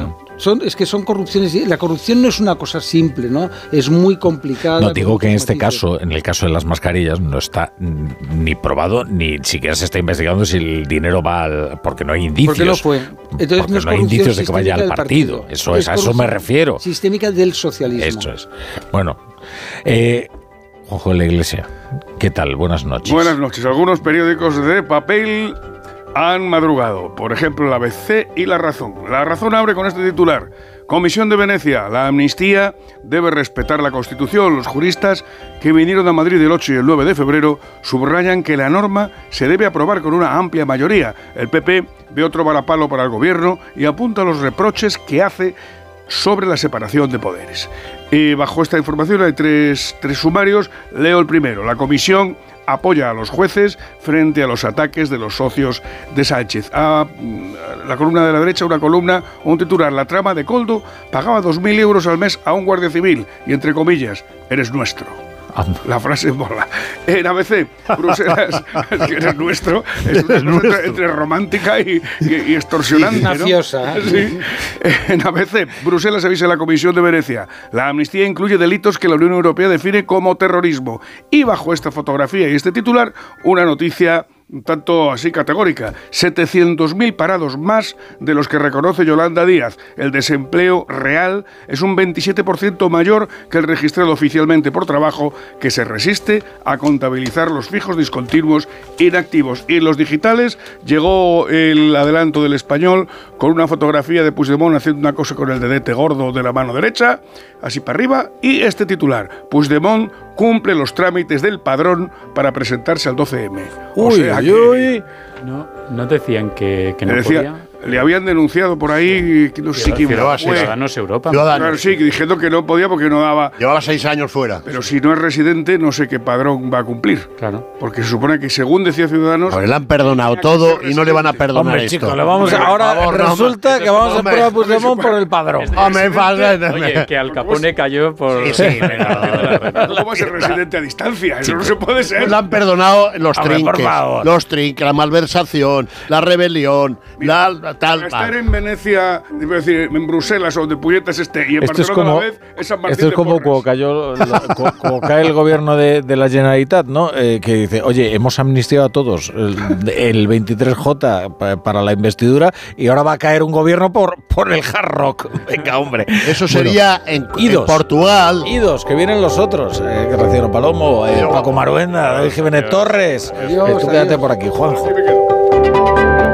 son, es que son corrupciones. La corrupción no es una cosa simple, ¿no? Es muy complicada. No digo que en este caso, en el caso de las mascarillas, no está ni probado ni siquiera se está investigando si el dinero va al, porque no hay indicios. Porque no fue. Entonces porque no, es no hay indicios de que vaya al partido. partido. Eso es, es a eso me refiero. Sistémica del socialismo. Eso es. Bueno, eh, Juanjo de la Iglesia, ¿qué tal? Buenas noches. Buenas noches. Algunos periódicos de papel han madrugado, por ejemplo la A B C y La Razón. La Razón abre con este titular: Comisión de Venecia, la amnistía debe respetar la Constitución. Los juristas que vinieron a Madrid el ocho y el nueve de febrero subrayan que la norma se debe aprobar con una amplia mayoría. El P P ve otro varapalo para el gobierno y apunta los reproches que hace sobre la separación de poderes. Y bajo esta información hay tres, tres sumarios. Leo el primero. La comisión apoya a los jueces frente a los ataques de los socios de Sánchez. A la columna de la derecha, una columna, un titular: la trama de Koldo pagaba dos mil euros al mes a un guardia civil y, entre comillas, eres nuestro. La frase mola. En A B C, Bruselas, es que eres nuestro, es una cosa entre, entre romántica y, y, y extorsionante, ¿no? Mafiosa. Sí. En A B C, Bruselas avisa a la Comisión de Venecia: la amnistía incluye delitos que la Unión Europea define como terrorismo. Y bajo esta fotografía y este titular, una noticia un tanto así categórica: setecientos mil parados más de los que reconoce Yolanda Díaz. El desempleo real es un veintisiete por ciento mayor que el registrado oficialmente por trabajo, que se resiste a contabilizar los fijos discontinuos inactivos. Y en los digitales llegó el adelanto del Español con una fotografía de Puigdemont haciendo una cosa con el dedete gordo de la mano derecha, así para arriba, y este titular: Puigdemont cumple los trámites del padrón para presentarse al doce eme. O uy, sea uy, que, uy. No, no decían que, que no decía, podía. Le habían denunciado por ahí, que no sé quién fue. fue. Ciudadanos Europa. Claro, sí, diciendo que no podía porque no daba. Llevaba seis años fuera. Pero si no es residente, no sé qué padrón va a cumplir. Claro. Porque se supone que, según decía Ciudadanos. A ver, le han perdonado todo y no le van a perdonar Hombre, esto. chico, le vamos a, Hombre, ahora por favor, resulta no, que vamos hombre, a probar a Puigdemont por el padrón. Hombre, Oye, que Al Capone cayó por. Sí, sí, pero. ¿Cómo va a ser residente a distancia? Eso no se puede ser. Le han perdonado los Hombre, por trinques. favor. Los trinques, la malversación, la rebelión, Mira, la tal. estar tal. en Venecia, iba a decir, en Bruselas, donde puñetas esté, y en Esto es Barcelona como, a la vez, es San Martín esto es de como Porres. cuando, cayó, lo- co- como cae el gobierno de, de la Generalitat, ¿no? Eh, que dice, oye, hemos amnistiado a todos el, el veintitrés J pa- para la investidura y ahora va a caer un gobierno por, por el Hard Rock. Venga, hombre. Eso sería en, en Idos. Portugal. Idos, que vienen los otros. Eh, Graciano Palomo, eh, Paco Maruenda, David Jiménez Torres. Adiós, Eh, tú quédate adiós. por aquí, Juanjo. Aquí me quedo.